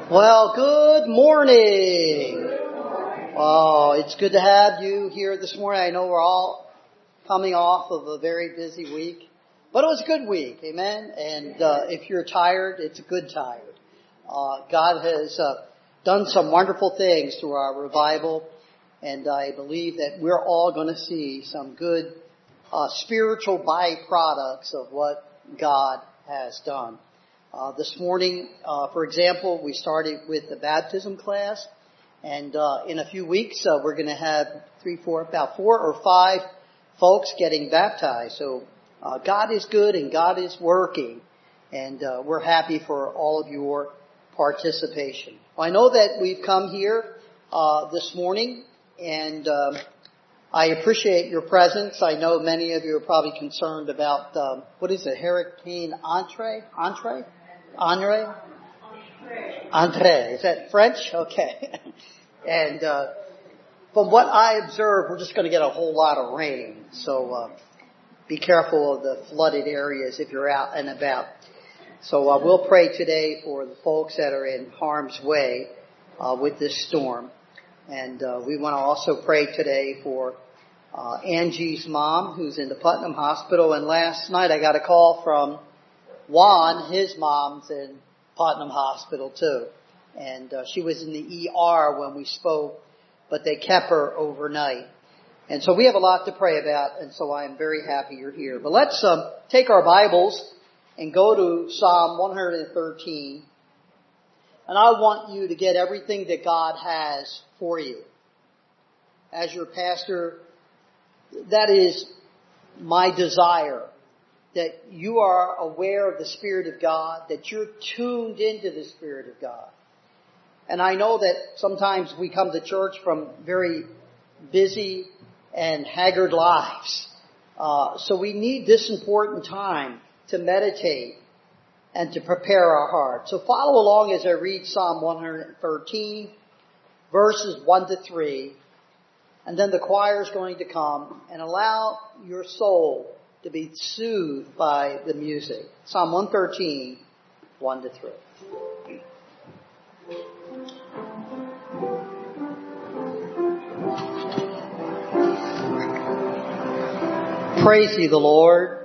Well, good morning. Oh, it's good to have you here this morning. I know we're all coming off of a very busy week, but it was a good week, amen? And if you're tired, it's a good tired. God has done some wonderful things through our revival, and I believe that we're all going to see some good spiritual byproducts of what God has done. This morning, for example, we started with the baptism class, and in a few weeks we're going to have about 4 or 5 folks getting baptized. So God is good and God is working, and we're happy for all of your participation. Well, I know that we've come here this morning, and I appreciate your presence. I know many of you are probably concerned about what is it, Hurricane Andre? Is that French? Okay. And from what I observe, we're just going to get a whole lot of rain. So be careful of the flooded areas if you're out and about. So we'll pray today for the folks that are in harm's way with this storm. And we want to also pray today for Angie's mom, who's in the Putnam Hospital. And last night I got a call from Juan, his mom's in Putnam Hospital too. And she was in the ER when we spoke, but they kept her overnight. And so we have a lot to pray about, and so I am very happy you're here. But let's take our Bibles and go to Psalm 113. And I want you to get everything that God has for you. As your pastor, that is my desire, that you are aware of the Spirit of God, that you're tuned into the Spirit of God. And I know that sometimes we come to church from very busy and haggard lives. So we need this important time to meditate and to prepare our hearts. So follow along as I read Psalm 113, verses 1 to 3. And then the choir is going to come and allow your soul to be soothed by the music. Psalm 113, 1 to 3. Praise ye the Lord.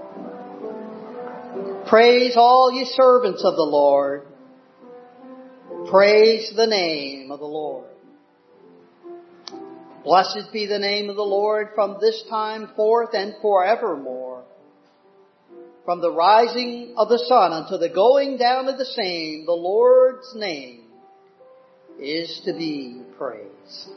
Praise all ye servants of the Lord. Praise the name of the Lord. Blessed be the name of the Lord from this time forth and forevermore. From the rising of the sun unto the going down of the same, the Lord's name is to be praised.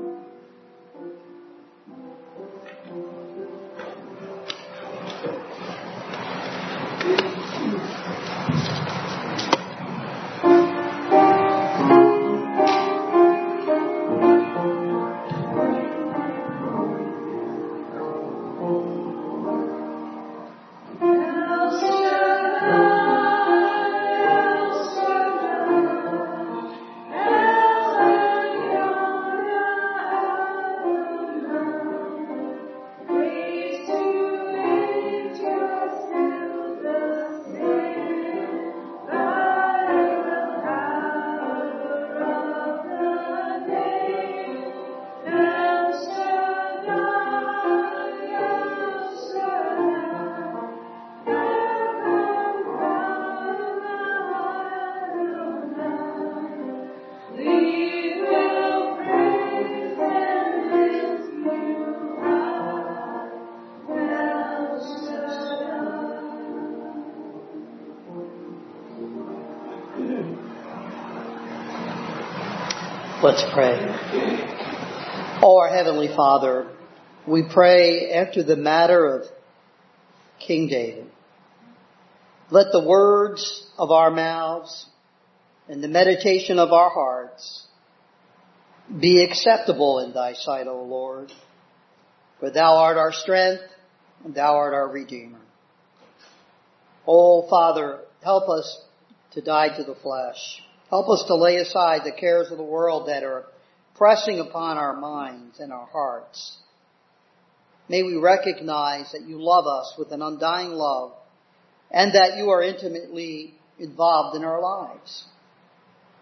Let's pray. Oh, our Heavenly Father, we pray after the matter of King David. Let the words of our mouths and the meditation of our hearts be acceptable in thy sight, O Lord. For thou art our strength and thou art our Redeemer. Oh, Father, help us to die to the flesh. Help us to lay aside the cares of the world that are pressing upon our minds and our hearts. May we recognize that you love us with an undying love and that you are intimately involved in our lives.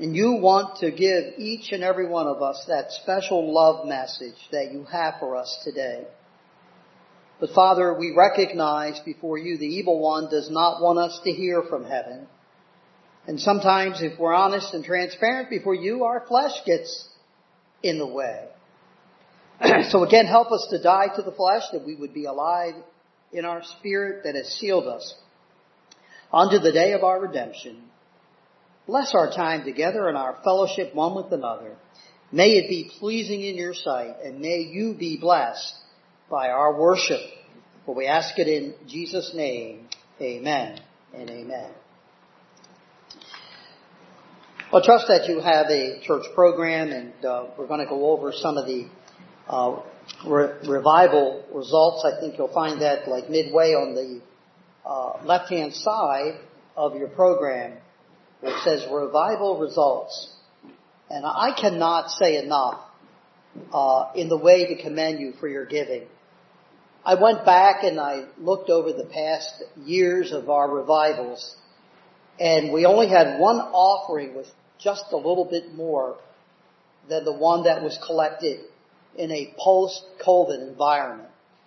And you want to give each and every one of us that special love message that you have for us today. But Father, we recognize before you the evil one does not want us to hear from heaven. And sometimes if we're honest and transparent before you, our flesh gets in the way. So again, help us to die to the flesh, that we would be alive in our spirit that has sealed us unto the day of our redemption. Bless our time together and our fellowship one with another. May it be pleasing in your sight, and may you be blessed by our worship. For we ask it in Jesus' name. Amen and amen. Well, I trust that you have a church program, and we're going to go over some of the revival results. I think you'll find that like midway on the left-hand side of your program, where it says revival results. And I cannot say enough in the way to commend you for your giving. I went back and I looked over the past years of our revivals, and we only had one offering with just a little bit more than the one that was collected in a post-COVID environment.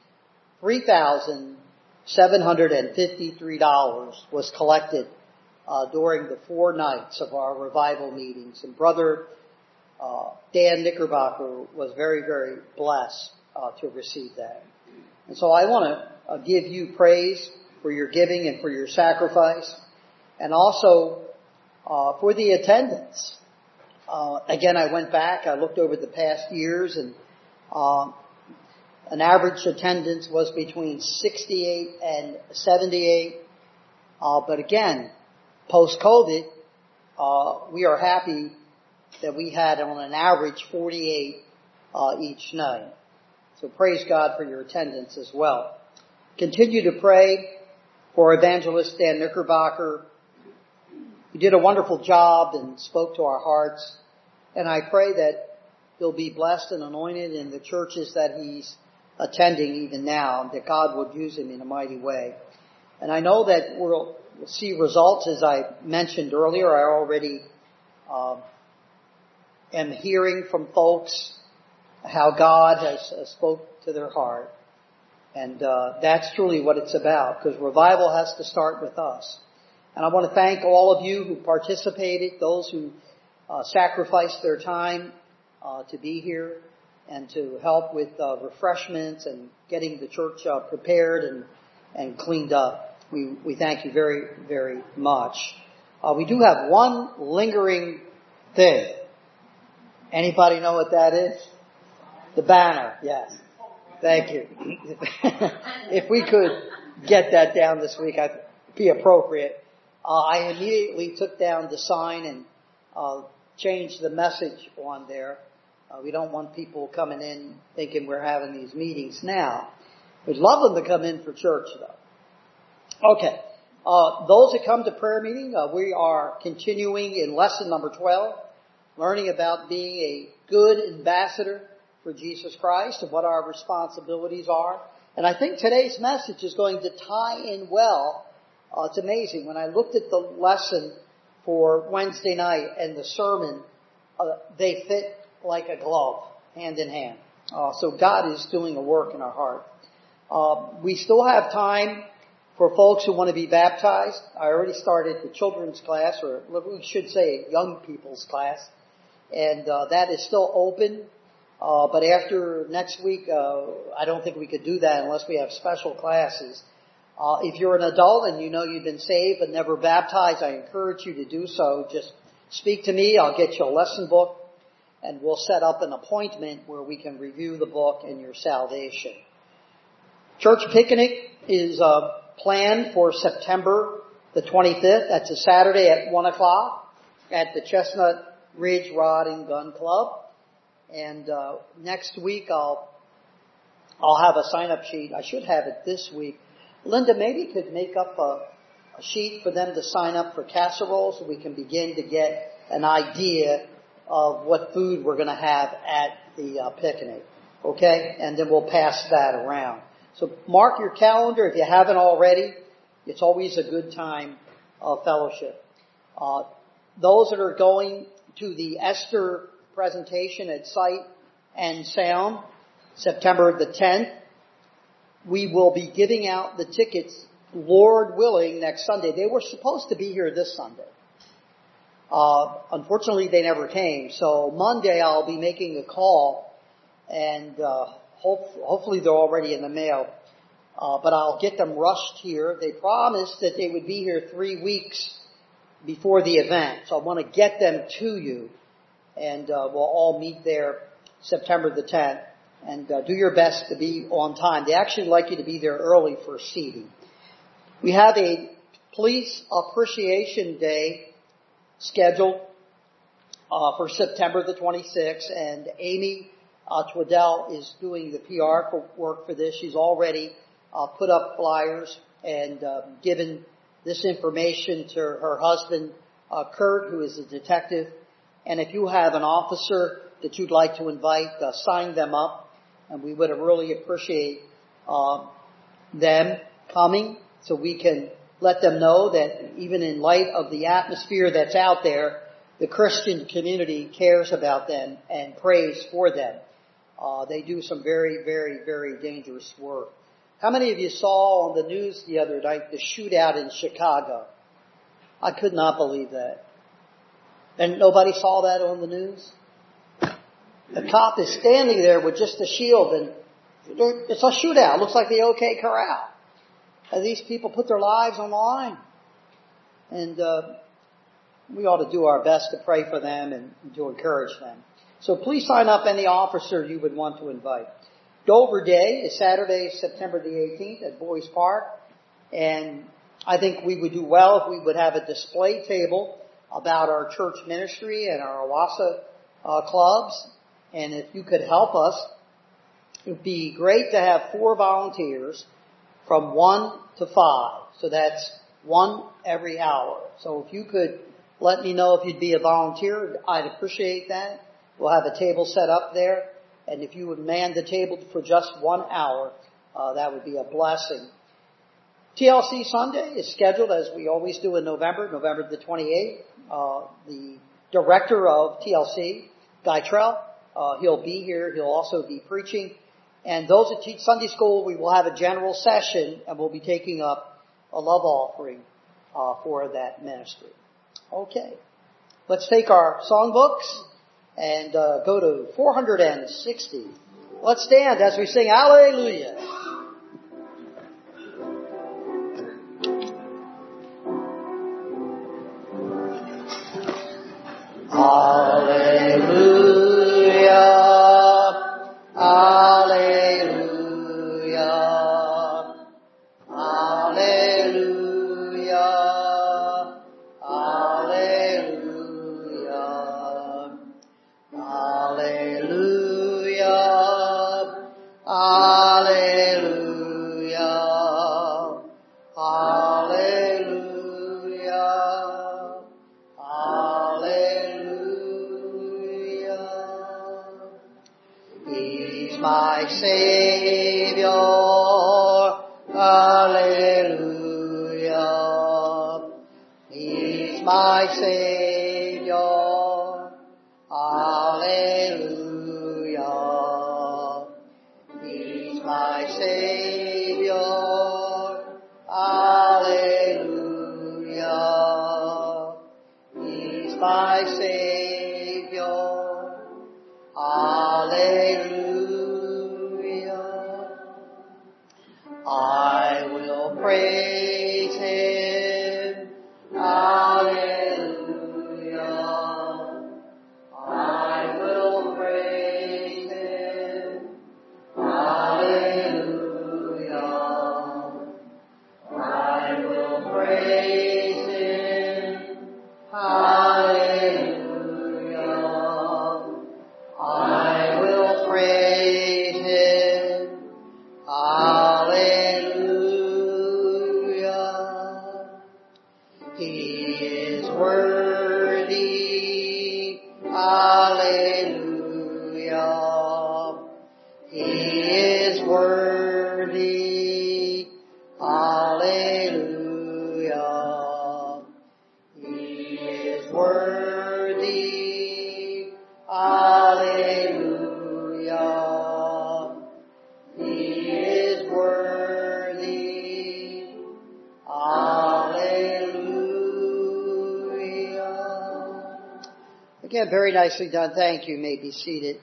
$3,753 was collected during the 4 nights of our revival meetings. And Brother Dan Knickerbocker was very, very blessed to receive that. And so I want to give you praise for your giving and for your sacrifice, and also for the attendance. Again, I went back, I looked over the past years, and an average attendance was between 68 and 78. But again, post-COVID, we are happy that we had on an average 48 each night. So praise God for your attendance as well. Continue to pray for Evangelist Dan Knickerbocker. He did a wonderful job and spoke to our hearts. And I pray that he'll be blessed and anointed in the churches that he's attending even now, and that God would use him in a mighty way. And I know that we'll see results, as I mentioned earlier. I already am hearing from folks how God has spoke to their heart. And that's truly what it's about, because revival has to start with us. And I want to thank all of you who participated, those who sacrificed their time to be here and to help with refreshments and getting the church prepared and cleaned up. We thank you very, very much. We do have one lingering thing. Anybody know what that is? The banner, yes. Thank you. If we could get that down this week, I'd be appropriate. I immediately took down the sign and changed the message on there. We don't want people coming in thinking we're having these meetings now. We'd love them to come in for church, though. Okay. Those that come to prayer meeting, we are continuing in lesson number 12, learning about being a good ambassador for Jesus Christ and what our responsibilities are. And I think today's message is going to tie in well. It's amazing. When I looked at the lesson for Wednesday night and the sermon, they fit like a glove, hand in hand. So God is doing a work in our heart. We still have time for folks who want to be baptized. I already started the children's class, or we should say young people's class, and that is still open. But after next week, I don't think we could do that unless we have special classes. If you're an adult and you know you've been saved but never baptized, I encourage you to do so. Just speak to me. I'll get you a lesson book, and we'll set up an appointment where we can review the book and your salvation. Church picnic is planned for September the 25th. That's a Saturday at 1 o'clock at the Chestnut Ridge Rod and Gun Club. And next week I'll have a sign-up sheet. I should have it this week. Linda, maybe you could make up a sheet for them to sign up for casserole so we can begin to get an idea of what food we're going to have at the picnic. Okay? And then we'll pass that around. So mark your calendar if you haven't already. It's always a good time of fellowship. Those that are going to the Esther presentation at Sight and Sound, September the 10th. We will be giving out the tickets, Lord willing, next Sunday. They were supposed to be here this Sunday. Unfortunately, they never came. So Monday I'll be making a call, and hopefully they're already in the mail. But I'll get them rushed here. They promised that they would be here 3 weeks before the event. So I want to get them to you. And we'll all meet there September the 10th. And do your best to be on time. They actually like you to be there early for seating. We have a Police Appreciation Day scheduled for September the 26th. And Amy Twaddell is doing the PR work for this. She's already put up flyers and given this information to her husband, Kurt, who is a detective. And if you have an officer that you'd like to invite, sign them up. And we would really appreciate them coming so we can let them know that even in light of the atmosphere that's out there, the Christian community cares about them and prays for them. They do some very, very, very dangerous work. How many of you saw on the news the other night the shootout in Chicago? I could not believe that. And nobody saw that on the news? The cop is standing there with just a shield, and it's a shootout. It looks like the OK Corral. And these people put their lives on the line. And we ought to do our best to pray for them and to encourage them. So please sign up any officer you would want to invite. Dover Day is Saturday, September the 18th at Boys Park. And I think we would do well if we would have a display table about our church ministry and our Owasso clubs. And if you could help us, it would be great to have 4 volunteers from 1 to 5. So that's 1 every hour. So if you could let me know if you'd be a volunteer, I'd appreciate that. We'll have a table set up there. And if you would man the table for just 1 hour, that would be a blessing. TLC Sunday is scheduled as we always do in November the 28th. The director of TLC, Guy Trell, he'll be here. He'll also be preaching. And those that teach Sunday school, we will have a general session, and we'll be taking up a love offering for that ministry. Okay. Let's take our songbooks and go to 460. Let's stand as we sing Alleluia. Alleluia. My Savior, Alleluia. He's my Savior, Alleluia. He's my Savior, Alleluia. He's my Savior, Alleluia. I will praise Him, Alleluia. I will praise Him, Alleluia. I will praise Him, Alleluia. I will praise Him, Alleluia. He is worthy, Alleluia. He is worthy, Alleluia. He is worthy, Yeah, very nicely done. Thank you. You may be seated.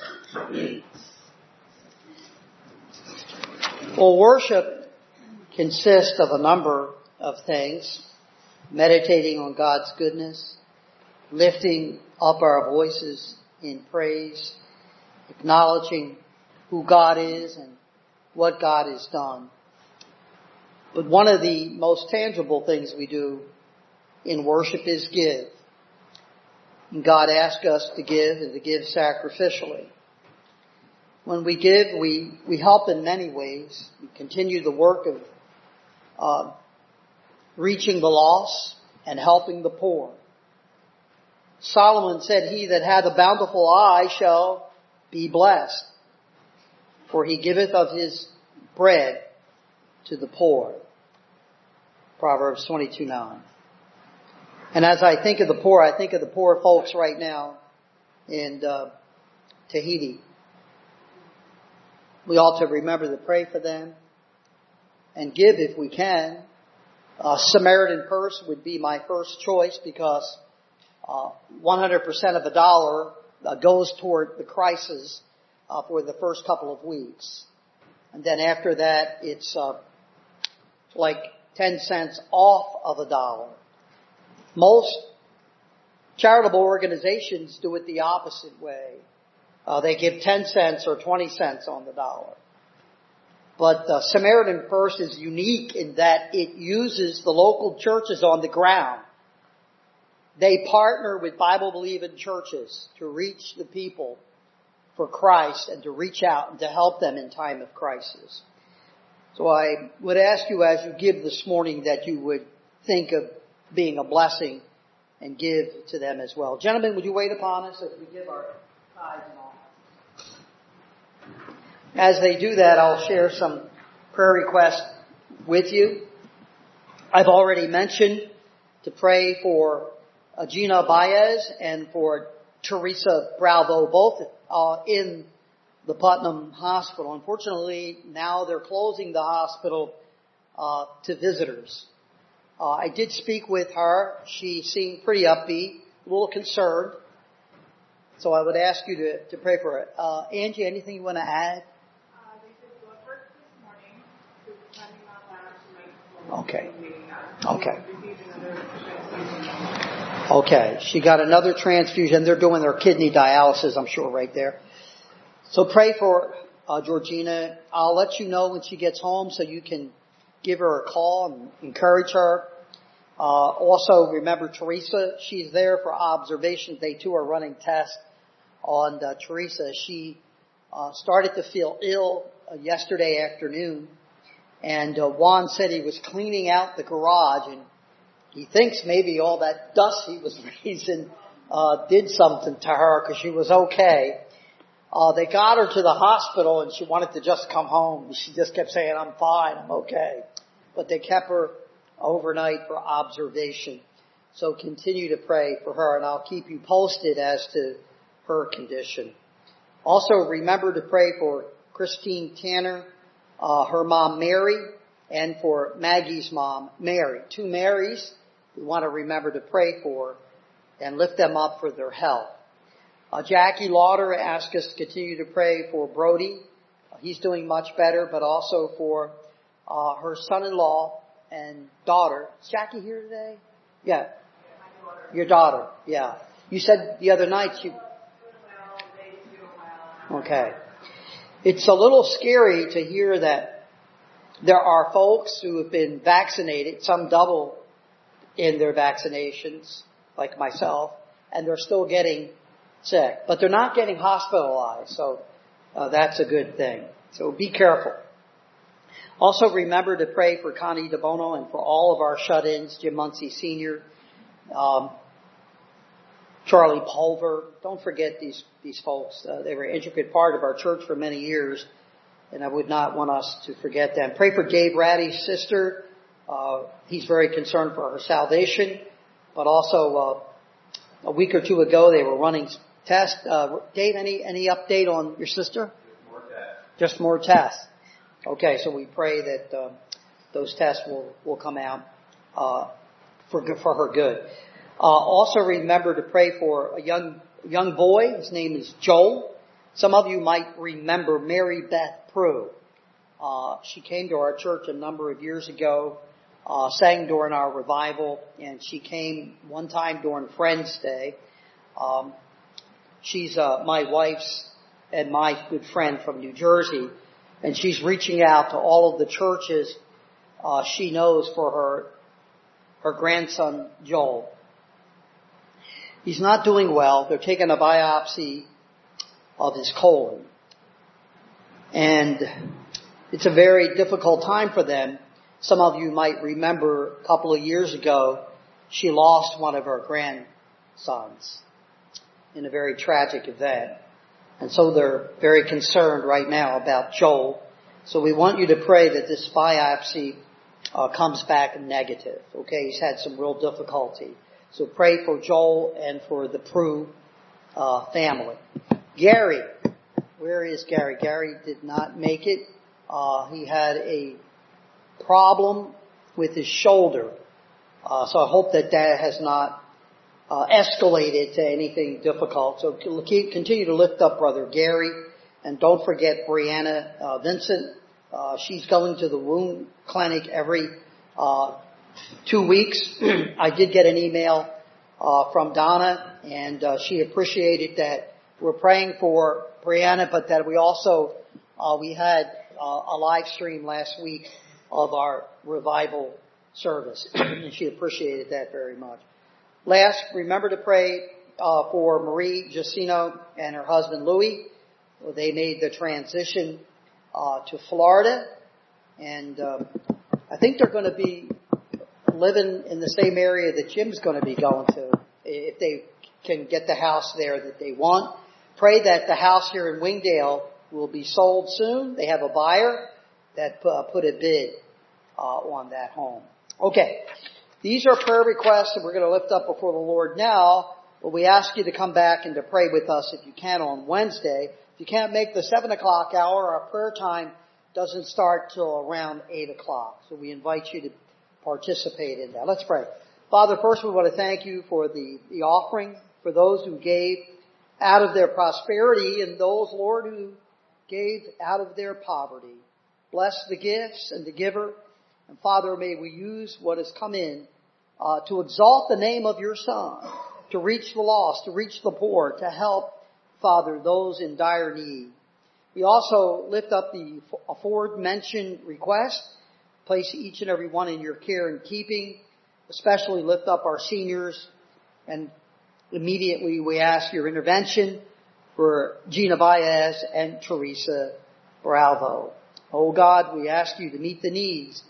Well, worship consists of a number of things. Meditating on God's goodness, lifting up our voices in praise, acknowledging who God is and what God has done. But one of the most tangible things we do in worship is give. And God asks us to give and to give sacrificially. When we give, we help in many ways. We continue the work of reaching the lost and helping the poor. Solomon said, "He that hath a bountiful eye shall be blessed, for he giveth of his bread to the poor." Proverbs 22:9. And as I think of the poor, I think of the poor folks right now in Tahiti. We ought to remember to pray for them and give if we can. Samaritan Purse would be my first choice because 100% of a dollar goes toward the crisis for the first couple of weeks. And then after that, it's like 10 cents off of a dollar. Most charitable organizations do it the opposite way. They give 10 cents or 20 cents on the dollar. But Samaritan Purse is unique in that it uses the local churches on the ground. They partner with Bible-believing churches to reach the people for Christ and to reach out and to help them in time of crisis. So I would ask you as you give this morning that you would think of being a blessing and give to them as well. Gentlemen, would you wait upon us as we give our tithes and all? As they do that, I'll share some prayer requests with you. I've already mentioned to pray for Gina Baez and for Teresa Bravo, both in the Putnam Hospital. Unfortunately, now they're closing the hospital to visitors. I did speak with her. She seemed pretty upbeat, a little concerned. So I would ask you to pray for her. Angie, anything you want to add? They did blood work this morning. Depending on that, she might Okay. She got another transfusion. They're doing their kidney dialysis, I'm sure, right there. So pray for Georgina. I'll let you know when she gets home so you can give her a call and encourage her. Also, remember Teresa. She's there for observation. They too are running tests on Teresa. She started to feel ill yesterday afternoon. And Juan said he was cleaning out the garage and he thinks maybe all that dust he was raising did something to her because she was okay. They got her to the hospital and she wanted to just come home. She just kept saying, "I'm fine, I'm okay." But they kept her overnight for observation. So continue to pray for her and I'll keep you posted as to her condition. Also remember to pray for Christine Tanner, her mom Mary, and for Maggie's mom Mary. Two Marys we want to remember to pray for and lift them up for their health. Jackie Lauder asked us to continue to pray for Brody. He's doing much better, but also for her son-in-law and daughter. Is Jackie here today? Yeah. Your daughter. Yeah. You said the other night you... Okay. It's a little scary to hear that there are folks who have been vaccinated, some double in their vaccinations, like myself, and they're still getting sick. But they're not getting hospitalized, so that's a good thing. So be careful. Also remember to pray for Connie DeBono and for all of our shut-ins, Jim Muncie Sr., Charlie Pulver. Don't forget these folks. They were an intricate part of our church for many years, and I would not want us to forget them. Pray for Dave Ratty's sister. He's very concerned for her salvation, but also a week or two ago they were running tests. Dave, any update on your sister? More tests. Just more tests. Okay, so we pray that those tests will come out for her good. Also remember to pray for a young boy. His name is Joel. Some of you might remember Mary Beth Prue. She came to our church a number of years ago, sang during our revival, and she came one time during Friends Day. She's my wife's and my good friend from New Jersey, and she's reaching out to all of the churches she knows for her grandson Joel. He's not doing well. They're taking a biopsy of his colon, and it's a very difficult time for them. Some of you might remember a couple of years ago, she lost one of her grandsons in a very tragic event. And so they're very concerned right now about Joel. So we want you to pray that this biopsy comes back negative. Okay, he's had some real difficulty. So pray for Joel and for the Prue family. Gary, where is Gary? Gary did not make it. He had a problem with his shoulder. So I hope that has not escalated to anything difficult. So continue to lift up Brother Gary. And don't forget Brianna Vincent. She's going to the wound clinic every 2 weeks. I did get an email from Donna, and she appreciated that we're praying for Brianna, but that we also we had a live stream last week of our revival service, and she appreciated that very much. Last, remember to pray for Marie Jacino and her husband Louis. They made the transition to Florida, and I think they're going to be living in the same area that Jim's going to be going to, if they can get the house there that they want. Pray that the house here in Wingdale will be sold soon. They have a buyer that put a bid on that home. Okay, these are prayer requests that we're going to lift up before the Lord now. But we ask you to come back and to pray with us if you can on Wednesday. If you can't make the 7 o'clock hour, our prayer time doesn't start till around 8 o'clock. So we invite you to participate in that. Let's pray. Father, first we want to thank you for the offering, for those who gave out of their prosperity and those, Lord, who gave out of their poverty. Bless the gifts and the giver. And Father, may we use what has come in to exalt the name of your Son, to reach the lost, to reach the poor, to help, Father, those in dire need. We also lift up the aforementioned request. Place each and every one in your care and keeping. Especially lift up our seniors. And immediately we ask your intervention for Gina Baez and Teresa Bravo. Oh God, we ask you to meet the needs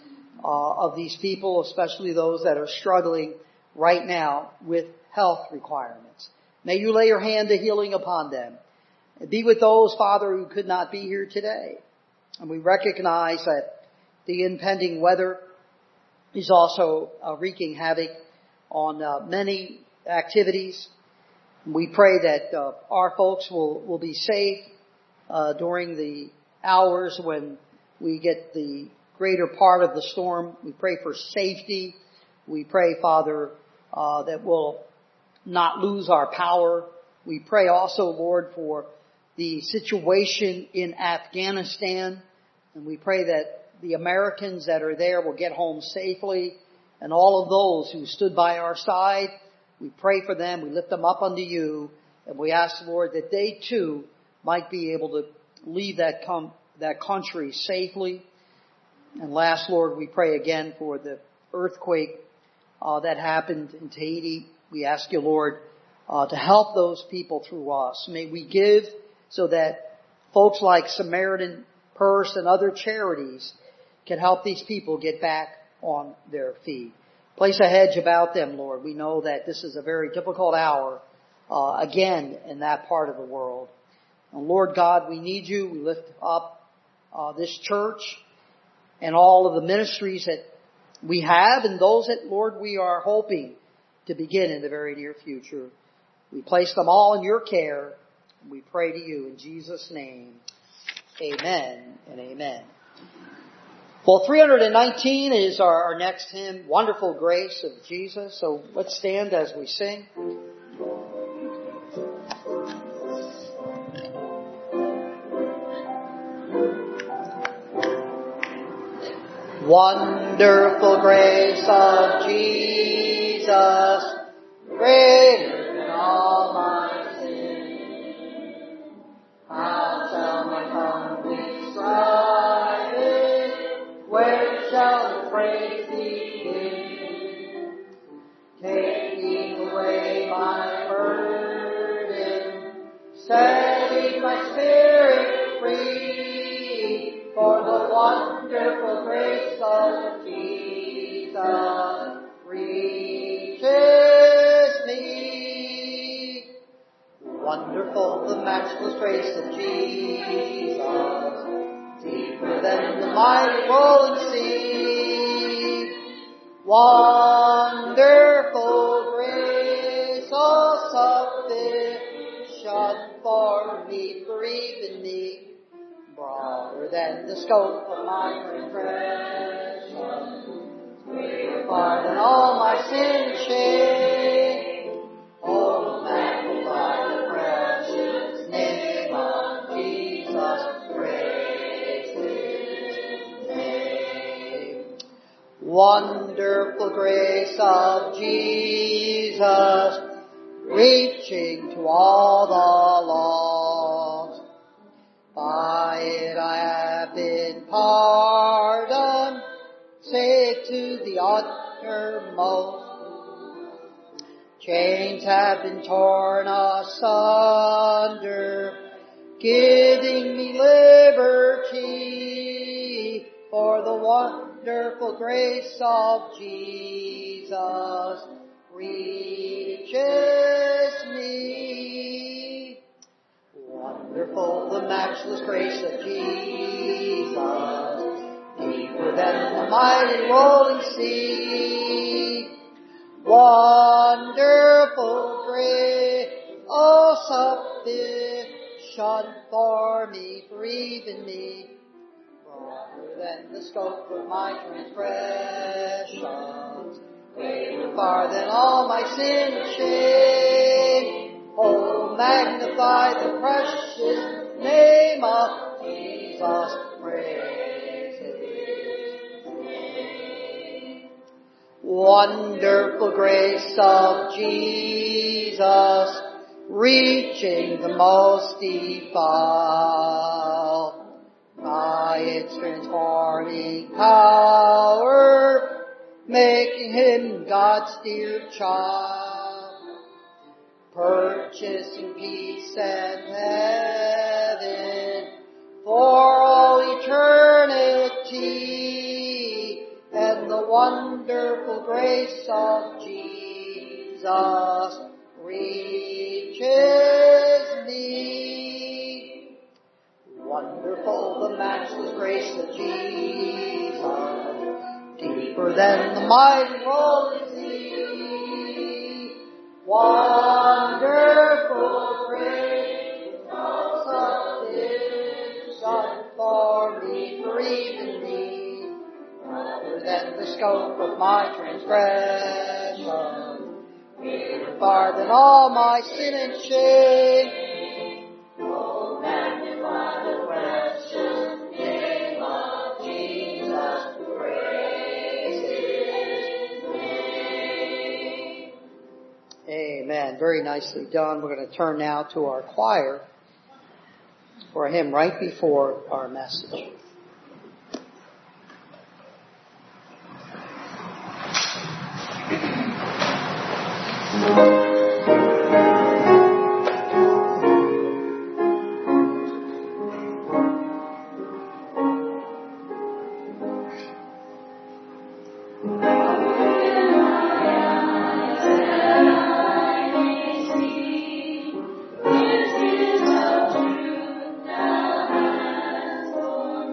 of these people, especially those that are struggling right now with health requirements. May you lay your hand of healing upon them. And be with those, Father, who could not be here today. And we recognize that the impending weather is also wreaking havoc on many activities. We pray that our folks will be safe during the hours when we get the greater part of the storm. We pray for safety. We pray, Father, that we'll not lose our power. We pray also, Lord, for the situation in Afghanistan. And we pray that the Americans that are there will get home safely. And all of those who stood by our side, we pray for them. We lift them up unto you. And we ask, Lord, that they too might be able to leave that country safely. And last, Lord, we pray again for the earthquake that happened in Tahiti. We ask you, Lord, to help those people through us. May we give so that folks like Samaritan Purse and other charities can help these people get back on their feet. Place a hedge about them, Lord. We know that this is a very difficult hour, again, in that part of the world. And Lord God, we need you. We lift up this church and all of the ministries that we have and those that, Lord, we are hoping to begin in the very near future. We place them all in your care. And we pray to you in Jesus' name. Amen and amen. Well, 319 is our next hymn, Wonderful Grace of Jesus. So let's stand as we sing. Wonderful grace of Jesus, greater than all my sin. How shall my tongue describe it? Where shall the praise begin? Taking away my burden, setting my spirit free, for the wonderful grace of Jesus reaches me. Wonderful the matchless grace of Jesus, deeper than the mighty rolling sea. Wonderful grace, all sufficient for me, for even me. Broader than the scope of my transgression, greater far than all my sin and shame. Oh, magnify the precious name of Jesus, praise His name. Wonderful grace of Jesus, reaching to all the lost. By it I have been pardoned, saved to the uttermost. Chains have been torn asunder, giving me liberty, for the wonderful grace of Jesus reaches me. Wonderful the matchless grace of Jesus, deeper than the mighty rolling sea. Wonderful grace, all sufficient for me, for even me. Broader than the scope of my transgressions, greater far than all my sin and shame. Oh, magnify the precious name of Jesus, praise His name. Wonderful grace of Jesus, reaching the most defiled. By its transforming power, making him God's dear child. Purchasing peace and heaven for all eternity, and the wonderful grace of Jesus reaches me. Wonderful the matchless grace of Jesus, deeper than the mighty rolling sea. Wonderful grace, all sufficient for me, for even me. Broader than the scope of my transgression, greater far than all my sin and shame. Oh, magnify the precious name of Jesus, praise His name. Amen. Very nicely done. We're going to turn now to our choir for a hymn right before our message. For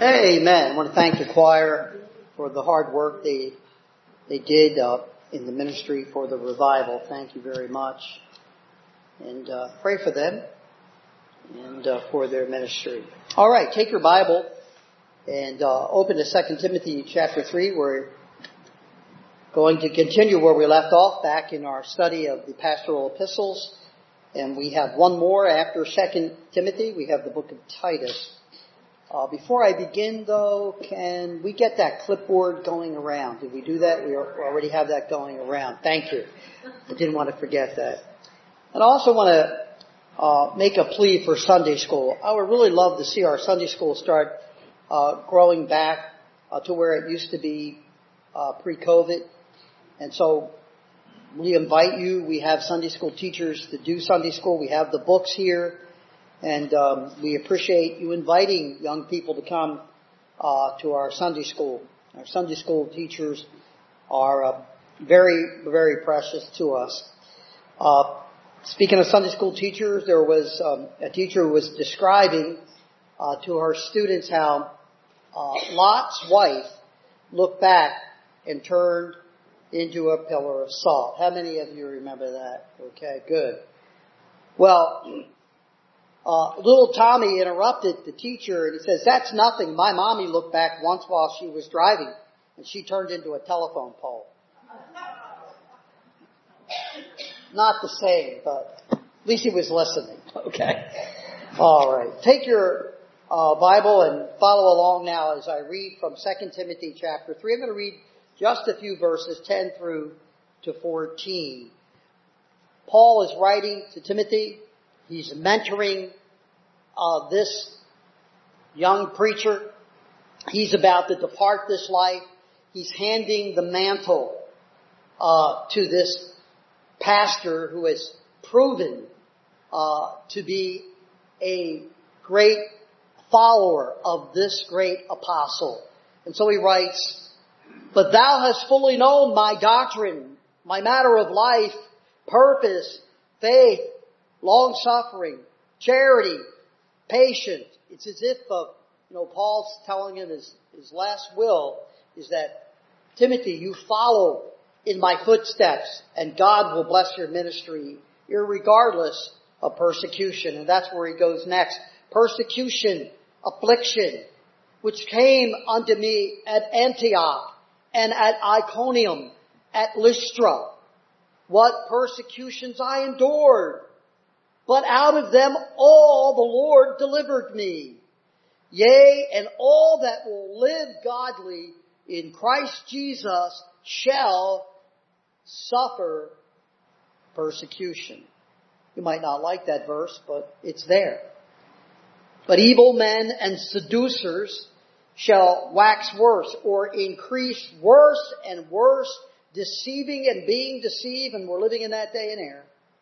Amen. I want to thank the choir for the hard work they did in the ministry for the revival. Thank you very much. And pray for them and for their ministry. All right, take your Bible and open to 2 Timothy chapter 3. We're going to continue where we left off back in our study of the pastoral epistles. And we have one more after 2 Timothy. We have the book of Titus. Before I begin, though, can we get that clipboard going around? Did we do that? We already have that going around. Thank you. I didn't want to forget that. And I also want to make a plea for Sunday school. I would really love to see our Sunday school start growing back to where it used to be pre-COVID. And so we invite you. We have Sunday school teachers to do Sunday school. We have the books here. And we appreciate you inviting young people to come to our Sunday school. Our Sunday school teachers are very, very precious to us. Speaking of Sunday school teachers, there was a teacher who was describing to her students how Lot's wife looked back and turned into a pillar of salt. How many of you remember that? Okay, good. Well, little Tommy interrupted the teacher and he says, "That's nothing. My mommy looked back once while she was driving and she turned into a telephone pole." Not the same, but at least he was listening. Okay. All right. Take your Bible and follow along now as I read from 2 Timothy chapter 3. I'm going to read just a few verses, 10 through to 14. Paul is writing to Timothy. He's mentoring this young preacher. He's about to depart this life. He's handing the mantle to this pastor who has proven to be a great follower of this great apostle. And so he writes, "But thou hast fully known my doctrine, my matter of life, purpose, faith, long-suffering, charity, patience." It's as if, Paul's telling him his last will is that, "Timothy, you follow in my footsteps, and God will bless your ministry, irregardless of persecution." And that's where he goes next. "Persecution, affliction, which came unto me at Antioch and at Iconium, at Lystra. What persecutions I endured! But out of them all the Lord delivered me. Yea, and all that will live godly in Christ Jesus shall suffer persecution." You might not like that verse, but it's there. "But evil men and seducers shall wax worse," or increase worse and worse, deceiving and being deceived, and we're living in that day and era.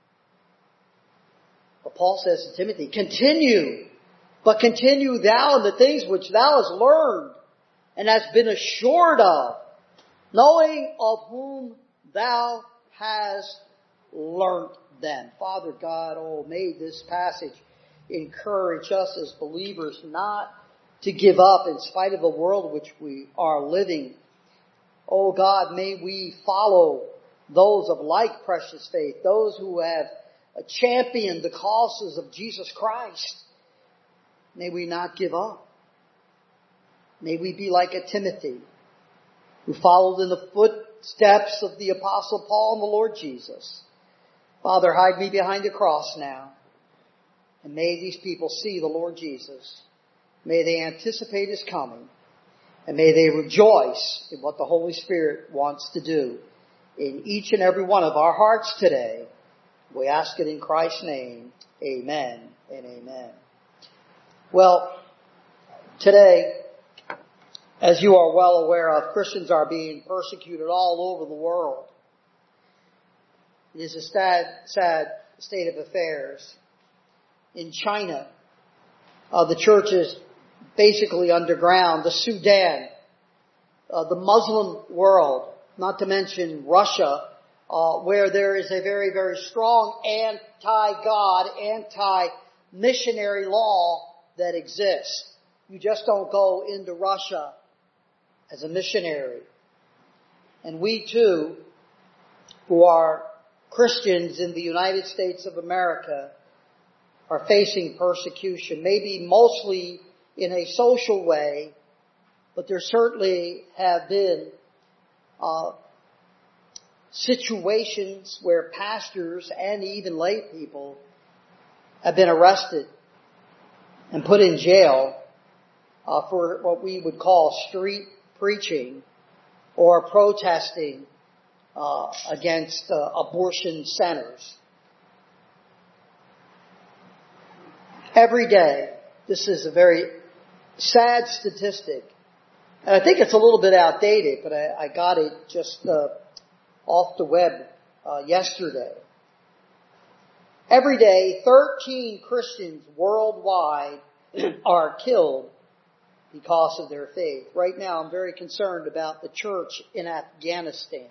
But Paul says to Timothy, "Continue, but continue thou in the things which thou hast learned and hast been assured of, knowing of whom thou hast learnt them." Father God, may this passage encourage us as believers not to give up in spite of the world which we are living. Oh God, may we follow those of like precious faith, those who have championed the causes of Jesus Christ. May we not give up. May we be like a Timothy who followed in the footsteps of the Apostle Paul and the Lord Jesus. Father, hide me behind the cross now. And may these people see the Lord Jesus. May they anticipate His coming. And may they rejoice in what the Holy Spirit wants to do in each and every one of our hearts today. We ask it in Christ's name. Amen and amen. Well, today, as you are well aware of, Christians are being persecuted all over the world. It is a sad state of affairs. In China, the church is basically underground. The Sudan, the Muslim world, not to mention Russia, where there is a very, very strong anti-God, anti-missionary law that exists. You just don't go into Russia as a missionary. And we too, who are Christians in the United States of America, are facing persecution, maybe mostly in a social way, but there certainly have been situations where pastors and even lay people have been arrested and put in jail for what we would call street preaching or protesting against abortion centers. Every day, this is a very sad statistic, and I think it's a little bit outdated, but I got it just off the web yesterday. Every day, 13 Christians worldwide are killed because of their faith. Right now, I'm very concerned about the church in Afghanistan.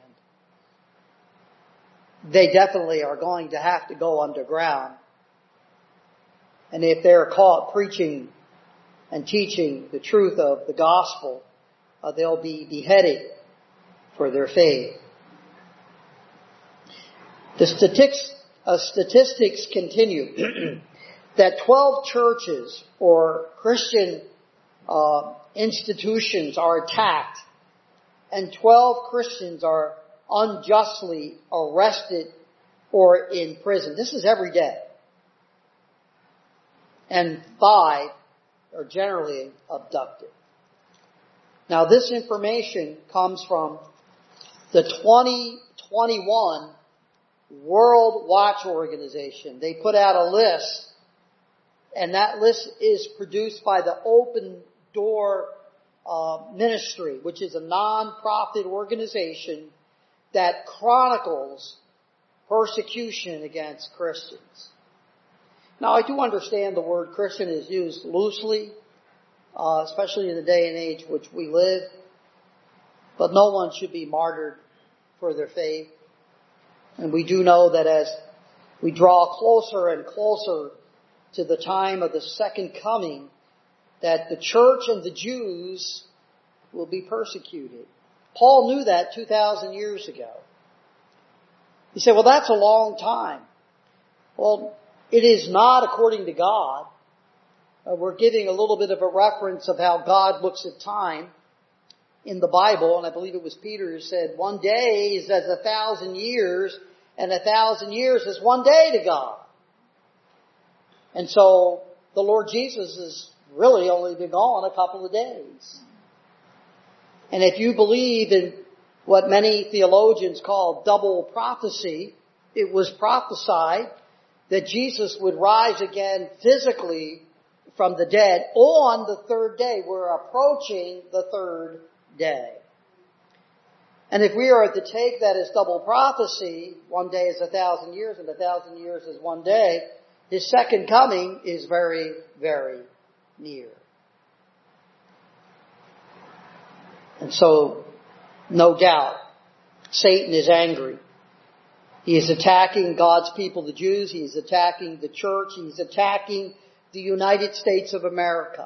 They definitely are going to have to go underground. And if they're caught preaching and teaching the truth of the gospel, they'll be beheaded for their faith. The statistics continue that 12 churches or Christian institutions are attacked and 12 Christians are unjustly arrested or in prison. This is every day. And 5 are generally abducted. Now this information comes from the 2021 World Watch Organization. They put out a list, and that list is produced by the Open Door Ministry, which is a non-profit organization that chronicles persecution against Christians. Now, I do understand the word Christian is used loosely, especially in the day and age which we live, but no one should be martyred for their faith. And we do know that as we draw closer and closer to the time of the second coming, that the church and the Jews will be persecuted. Paul knew that 2,000 years ago. He said, well, that's a long time. Well, it is not according to God. We're giving a little bit of a reference of how God looks at time in the Bible, and I believe it was Peter who said, 1 day is as 1,000 years, and 1,000 years is 1 day to God. And so the Lord Jesus has really only been gone a couple of days. And if you believe in what many theologians call double prophecy, it was prophesied that Jesus would rise again physically from the dead on the third day. We're approaching the third day. And if we are to take that as double prophecy, 1 day is 1,000 years and 1,000 years is 1 day, His second coming is very, very near. And so, no doubt, Satan is angry. He is attacking God's people, the Jews. He is attacking the church. He is attacking the United States of America.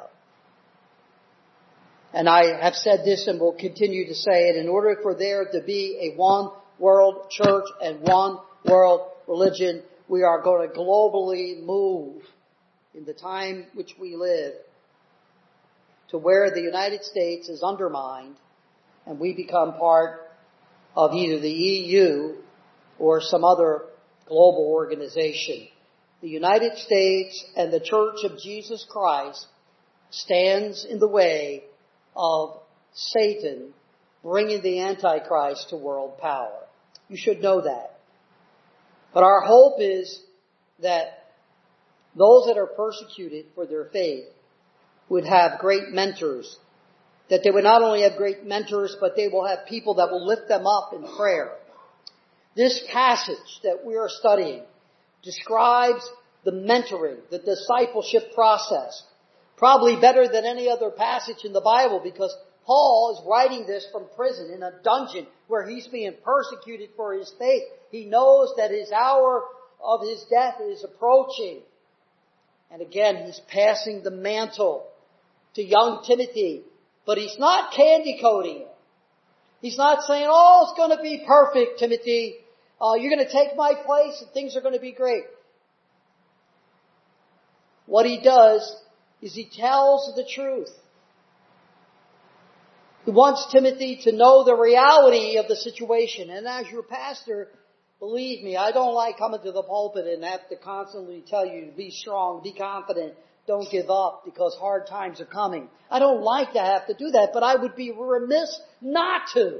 And I have said this and will continue to say it. In order for there to be a one world church and one world religion, we are going to globally move in the time which we live to where the United States is undermined and we become part of either the EU or some other global organization. The United States and the Church of Jesus Christ stands in the way of Satan bringing the Antichrist to world power. You should know that. But our hope is that those that are persecuted for their faith would have great mentors. That they would not only have great mentors, but they will have people that will lift them up in prayer. This passage that we are studying describes the mentoring, the discipleship process, probably better than any other passage in the Bible, because Paul is writing this from prison in a dungeon where he's being persecuted for his faith. He knows that his hour of his death is approaching. And again, he's passing the mantle to young Timothy, but he's not candy coating it. He's not saying, oh, it's going to be perfect, Timothy. You're going to take my place and things are going to be great. What he does is he tells the truth. He wants Timothy to know the reality of the situation. And as your pastor, believe me, I don't like coming to the pulpit and have to constantly tell you to be strong, be confident, don't give up because hard times are coming. I don't like to have to do that, but I would be remiss not to.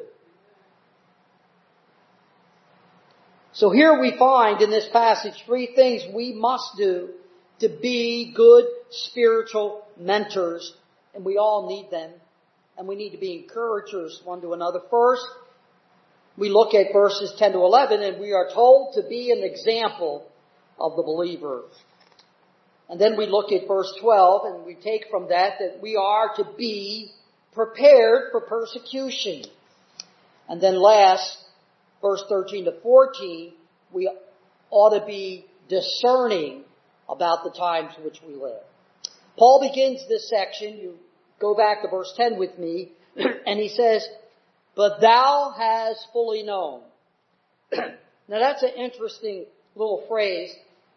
So here we find in this passage 3 things we must do to be good spiritual mentors, and we all need them, and we need to be encouragers one to another. First, we look at verses 10 to 11, and we are told to be an example of the believer. And then we look at verse 12, and we take from that we are to be prepared for persecution. And then last, verse 13 to 14, we ought to be discerning about the times in which we live. Paul begins this section, you go back to verse 10 with me, and he says, but thou hast fully known. Now that's an interesting little phrase.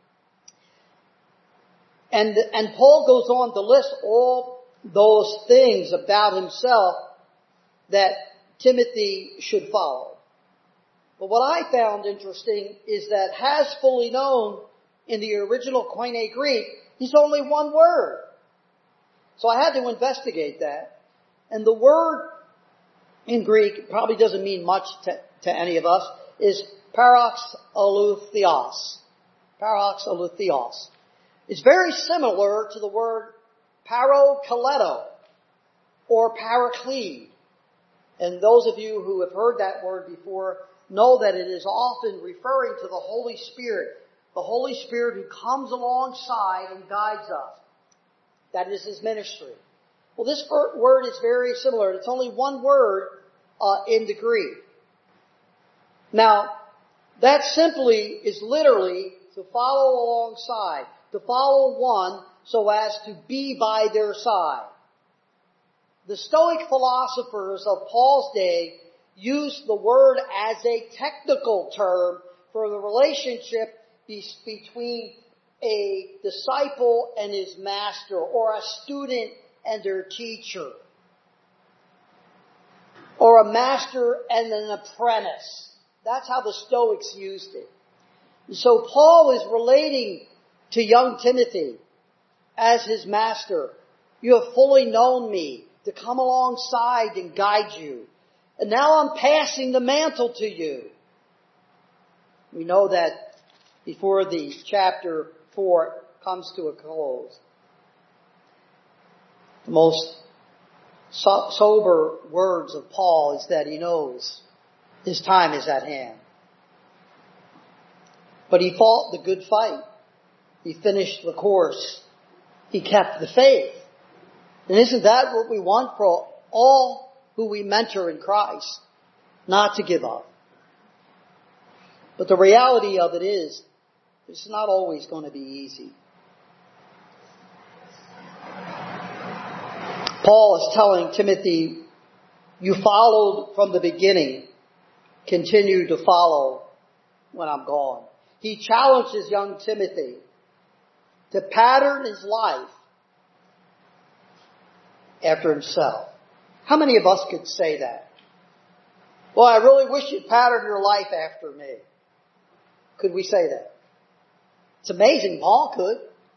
And Paul goes on to list all those things about himself that Timothy should follow. But what I found interesting is that has fully known in the original Koine Greek is only one word. So I had to investigate that. And the word in Greek probably doesn't mean much to any of us, is paraxoluthios. Paraxoluthios. It's very similar to the word parokleto or paraclete. And those of you who have heard that word before know that it is often referring to the Holy Spirit. The Holy Spirit who comes alongside and guides us. That is His ministry. Well, this word is very similar. It's only one word in the Greek. Now, that simply is literally to follow alongside, to follow one so as to be by their side. The Stoic philosophers of Paul's day used the word as a technical term for the relationship between a disciple and his master, or a student and their teacher, or a master and an apprentice. That's how the Stoics used it. And so Paul is relating to young Timothy as his master. You have fully known me, to come alongside and guide you. And now I'm passing the mantle to you. We know that before the chapter 4 comes to a close, the most sober words of Paul is that he knows his time is at hand. But he fought the good fight. He finished the course. He kept the faith. And isn't that what we want for all who we mentor in Christ? Not to give up. But the reality of it is, it's not always going to be easy. Paul is telling Timothy, you followed from the beginning. Continue to follow when I'm gone. He challenges young Timothy to pattern his life after himself. How many of us could say that? Well, I really wish you'd pattern your life after me. Could we say that? It's amazing Paul could.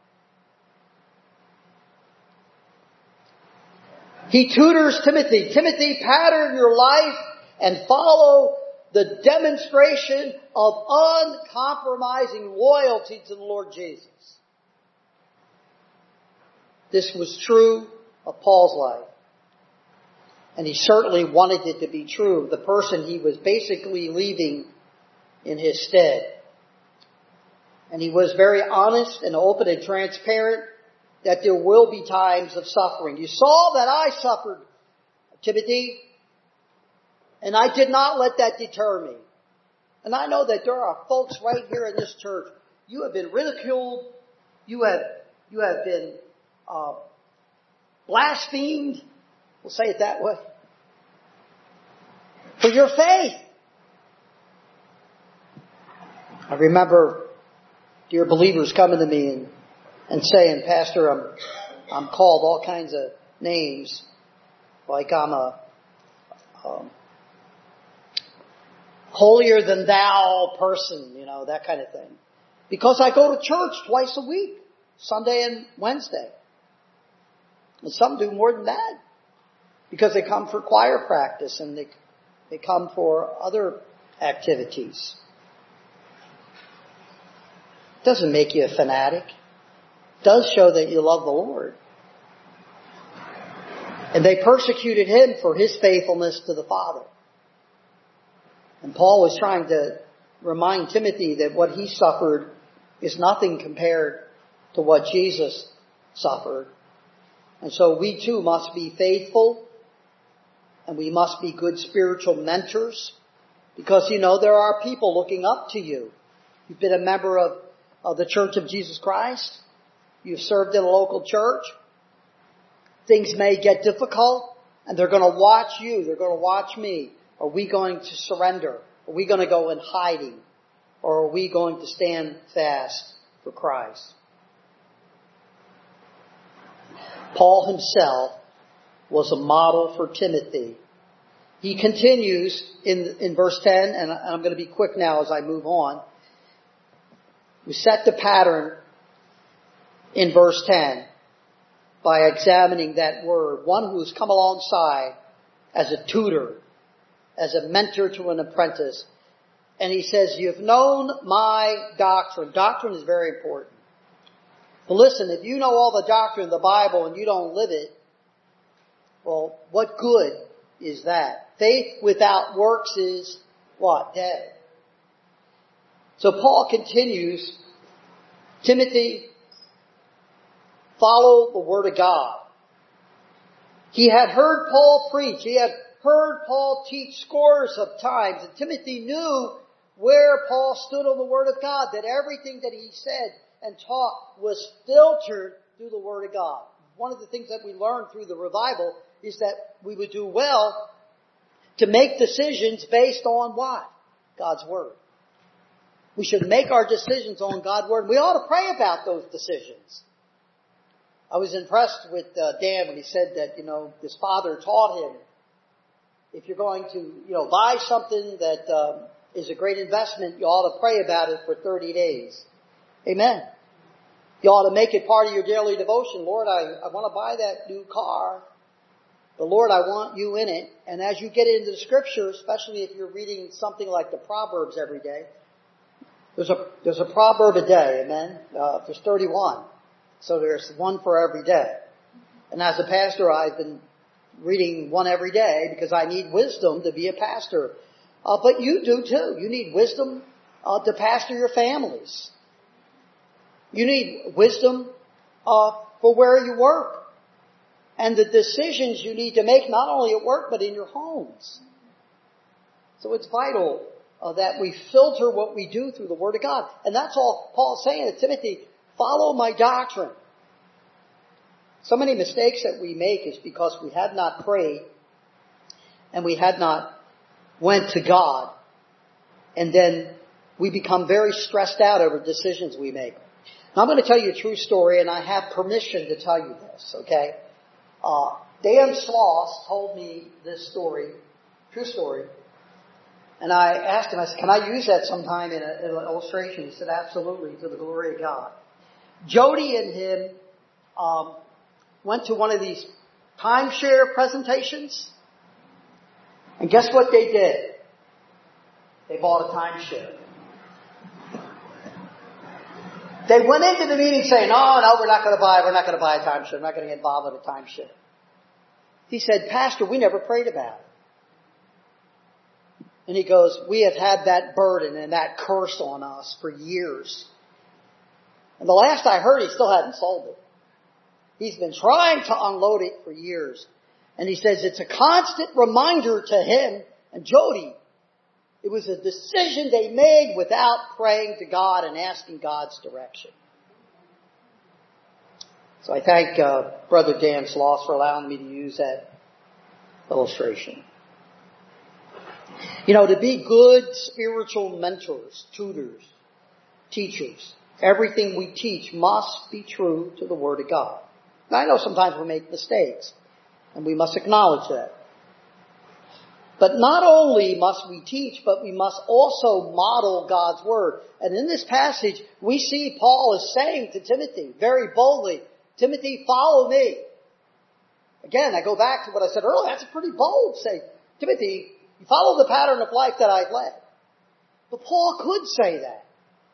He tutors Timothy. Timothy, pattern your life and follow the demonstration of uncompromising loyalty to the Lord Jesus. This was true of Paul's life. And he certainly wanted it to be true of the person he was basically leaving in his stead. And he was very honest and open and transparent that there will be times of suffering. You saw that I suffered, Timothy, and I did not let that deter me. And I know that there are folks right here in this church. You have been ridiculed. You have been blasphemed, we'll say it that way, for your faith. I remember dear believers coming to me and saying, Pastor, I'm called all kinds of names, like I'm a holier than thou person, that kind of thing. Because I go to church twice a week, Sunday and Wednesday. And some do more than that. Because they come for choir practice and they come for other activities. It doesn't make you a fanatic. It does show that you love the Lord. And they persecuted him for his faithfulness to the Father. And Paul was trying to remind Timothy that what he suffered is nothing compared to what Jesus suffered. And so we too must be faithful, and we must be good spiritual mentors, because there are people looking up to you. You've been a member of the Church of Jesus Christ. You've served in a local church. Things may get difficult, and they're going to watch you. They're going to watch me. Are we going to surrender? Are we going to go in hiding? Or are we going to stand fast for Christ? Paul himself was a model for Timothy. He continues in verse 10, and I'm going to be quick now as I move on. We set the pattern in verse 10 by examining that word. One who has come alongside as a tutor, as a mentor to an apprentice. And he says, you've known my doctrine. Doctrine is very important. But listen, if you know all the doctrine of the Bible and you don't live it, well, what good is that? Faith without works is what? Dead. So Paul continues, Timothy, follow the Word of God. He had heard Paul preach. He had heard Paul teach scores of times. And Timothy knew where Paul stood on the Word of God, that everything that he said and taught was filtered through the Word of God. One of the things that we learned through the revival is that we would do well to make decisions based on what? God's Word. We should make our decisions on God's Word. We ought to pray about those decisions. I was impressed with Dan when he said that, his father taught him, if you're going to, buy something that is a great investment, you ought to pray about it for 30 days. Amen. You ought to make it part of your daily devotion. Lord, I want to buy that new car. But Lord, I want you in it. And as you get into the Scripture, especially if you're reading something like the Proverbs every day, there's a proverb a day, amen? There's 31. So there's one for every day. And as a pastor, I've been reading one every day because I need wisdom to be a pastor. But you do too. You need wisdom to pastor your families. You need wisdom for where you work. And the decisions you need to make not only at work but in your homes. So it's vital that we filter what we do through the Word of God. And that's all Paul's saying to Timothy, follow my doctrine. So many mistakes that we make is because we had not prayed and we had not went to God. And then we become very stressed out over decisions we make. Now I'm going to tell you a true story, and I have permission to tell you this, okay? Dan Sloss told me this story, true story. And I asked him, I said, can I use that sometime in an illustration? He said, absolutely, to the glory of God. Jody and him went to one of these timeshare presentations. And guess what they did? They bought a timeshare. They went into the meeting saying, no, we're not going to buy a timeshare. We're not going to get involved in a timeshare. He said, Pastor, we never prayed about it. And he goes, we have had that burden and that curse on us for years. And the last I heard, he still hadn't sold it. He's been trying to unload it for years. And he says it's a constant reminder to him and Jody. It was a decision they made without praying to God and asking God's direction. So I thank Brother Dan Sloss for allowing me to use that illustration. You know, to be good spiritual mentors, tutors, teachers, everything we teach must be true to the Word of God. Now, I know sometimes we make mistakes, and we must acknowledge that. But not only must we teach, but we must also model God's Word. And in this passage, we see Paul is saying to Timothy very boldly, Timothy, follow me. Again, I go back to what I said earlier. That's a pretty bold say. Timothy, you follow the pattern of life that I've led. But Paul could say that.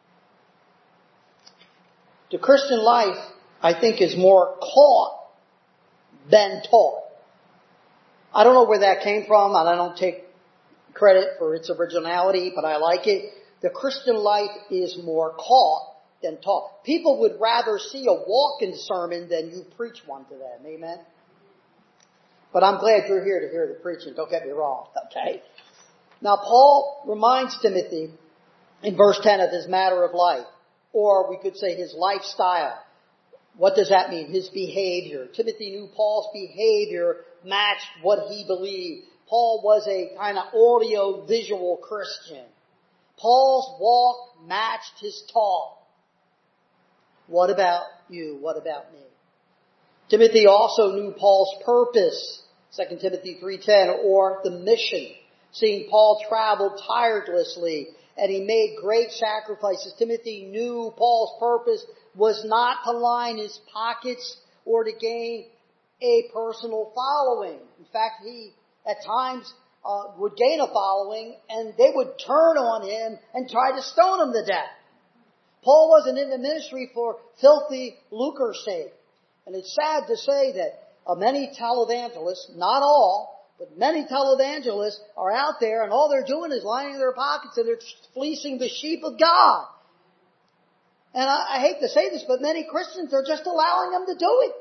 The Christian life, I think, is more caught than taught. I don't know where that came from, and I don't take credit for its originality, but I like it. The Christian life is more caught than taught. People would rather see a walk-in sermon than you preach one to them. Amen? But I'm glad you're here to hear the preaching. Don't get me wrong. Okay? Now, Paul reminds Timothy in verse 10 of his matter of life, or we could say his lifestyle. What does that mean? His behavior. Timothy knew Paul's behavior matched what he believed. Paul was a kind of audio-visual Christian. Paul's walk matched his talk. What about you? What about me? Timothy also knew Paul's purpose, 2 Timothy 3:10, or the mission. Seeing Paul travel tirelessly and he made great sacrifices. Timothy knew Paul's purpose was not to line his pockets or to gain a personal following. In fact, he at times would gain a following and they would turn on him and try to stone him to death. Paul wasn't in the ministry for filthy lucre's sake. And it's sad to say that many televangelists, not all, but many televangelists are out there and all they're doing is lining their pockets and they're fleecing the sheep of God. And I hate to say this, but many Christians are just allowing them to do it.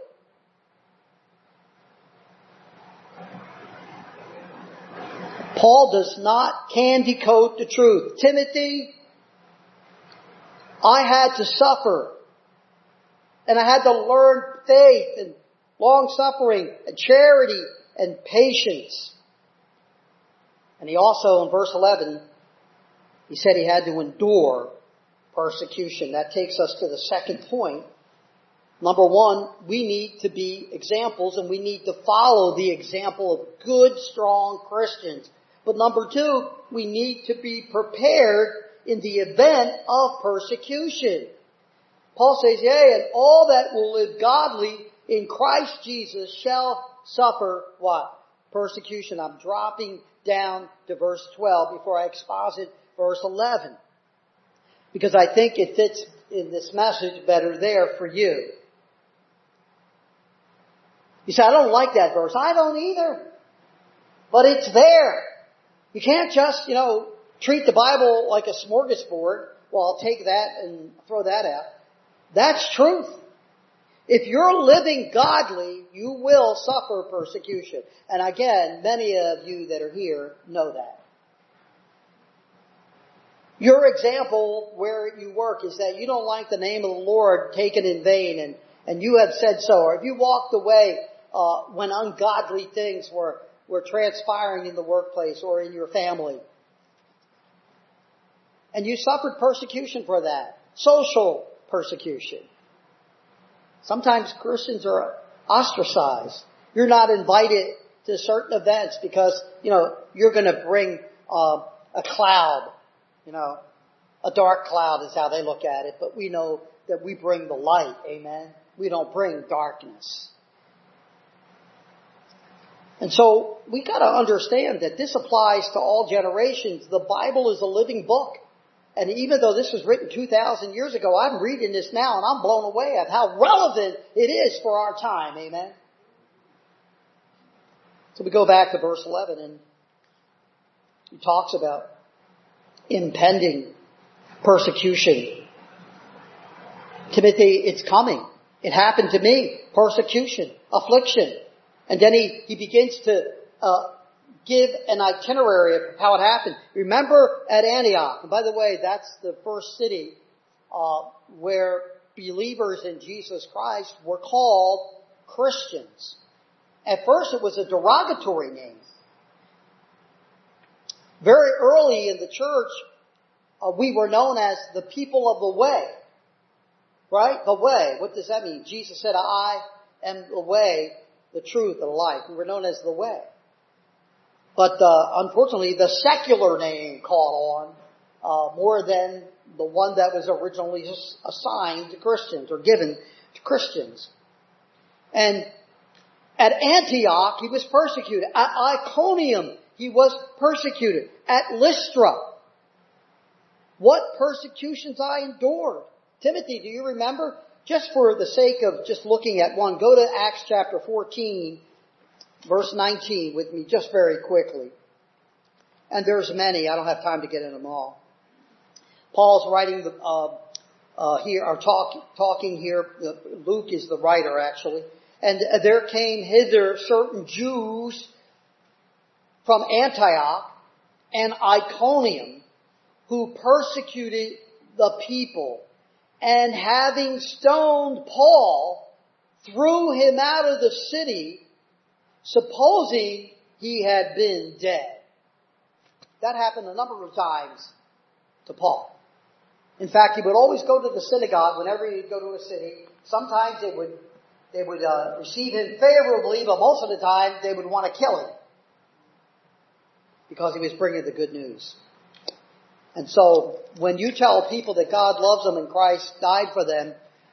Paul does not candy coat the truth. Timothy, I had to suffer. And I had to learn faith and long-suffering and charity and patience. And he also, in verse 11, he said he had to endure persecution. That takes us to the second point. Number one, we need to be examples and we need to follow the example of good, strong Christians. But number two, we need to be prepared in the event of persecution. Paul says, yea, and all that will live godly in Christ Jesus shall suffer what? Persecution. I'm dropping down to verse 12 before I exposit verse 11. Because I think it fits in this message better there for you. You say, I don't like that verse. I don't either. But it's there. You can't just, treat the Bible like a smorgasbord. Well, I'll take that and throw that out. That's truth. If you're living godly, you will suffer persecution. And again, many of you that are here know that. Your example where you work is that you don't like the name of the Lord taken in vain and you have said so. Or if you walked away when ungodly things were transpiring in the workplace or in your family. And you suffered persecution for that. Social persecution. Sometimes Christians are ostracized. You're not invited to certain events because, you're going to bring a cloud. A dark cloud is how they look at it. But we know that we bring the light. Amen. We don't bring darkness. And so we got to understand that this applies to all generations. The Bible is a living book. And even though this was written 2,000 years ago, I'm reading this now and I'm blown away at how relevant it is for our time. Amen. So we go back to verse 11 and he talks about impending persecution. Timothy, it's coming. It happened to me. Persecution, affliction. And then he begins to give an itinerary of how it happened. Remember at Antioch. And by the way, that's the first city where believers in Jesus Christ were called Christians. At first it was a derogatory name. Very early in the church, we were known as the people of the way. Right? The way. What does that mean? Jesus said, I am the way, the truth, and the life. We were known as the way. But unfortunately, the secular name caught on more than the one that was originally assigned to Christians or given to Christians. And at Antioch, he was persecuted. At Iconium, he was persecuted. At Lystra, what persecutions I endured. Timothy, do you remember? Just for the sake of just looking at one, go to Acts chapter 14, verse 19 with me just very quickly. And there's many. I don't have time to get into them all. Paul's writing here, or talking here. Luke is the writer, actually. And there came hither certain Jews from Antioch and Iconium who persecuted the people. And having stoned Paul, threw him out of the city, supposing he had been dead. That happened a number of times to Paul. In fact, he would always go to the synagogue whenever he'd go to a city. Sometimes they would receive him favorably, but most of the time they would want to kill him because he was bringing the good news. And so, when you tell people that God loves them and Christ died for them,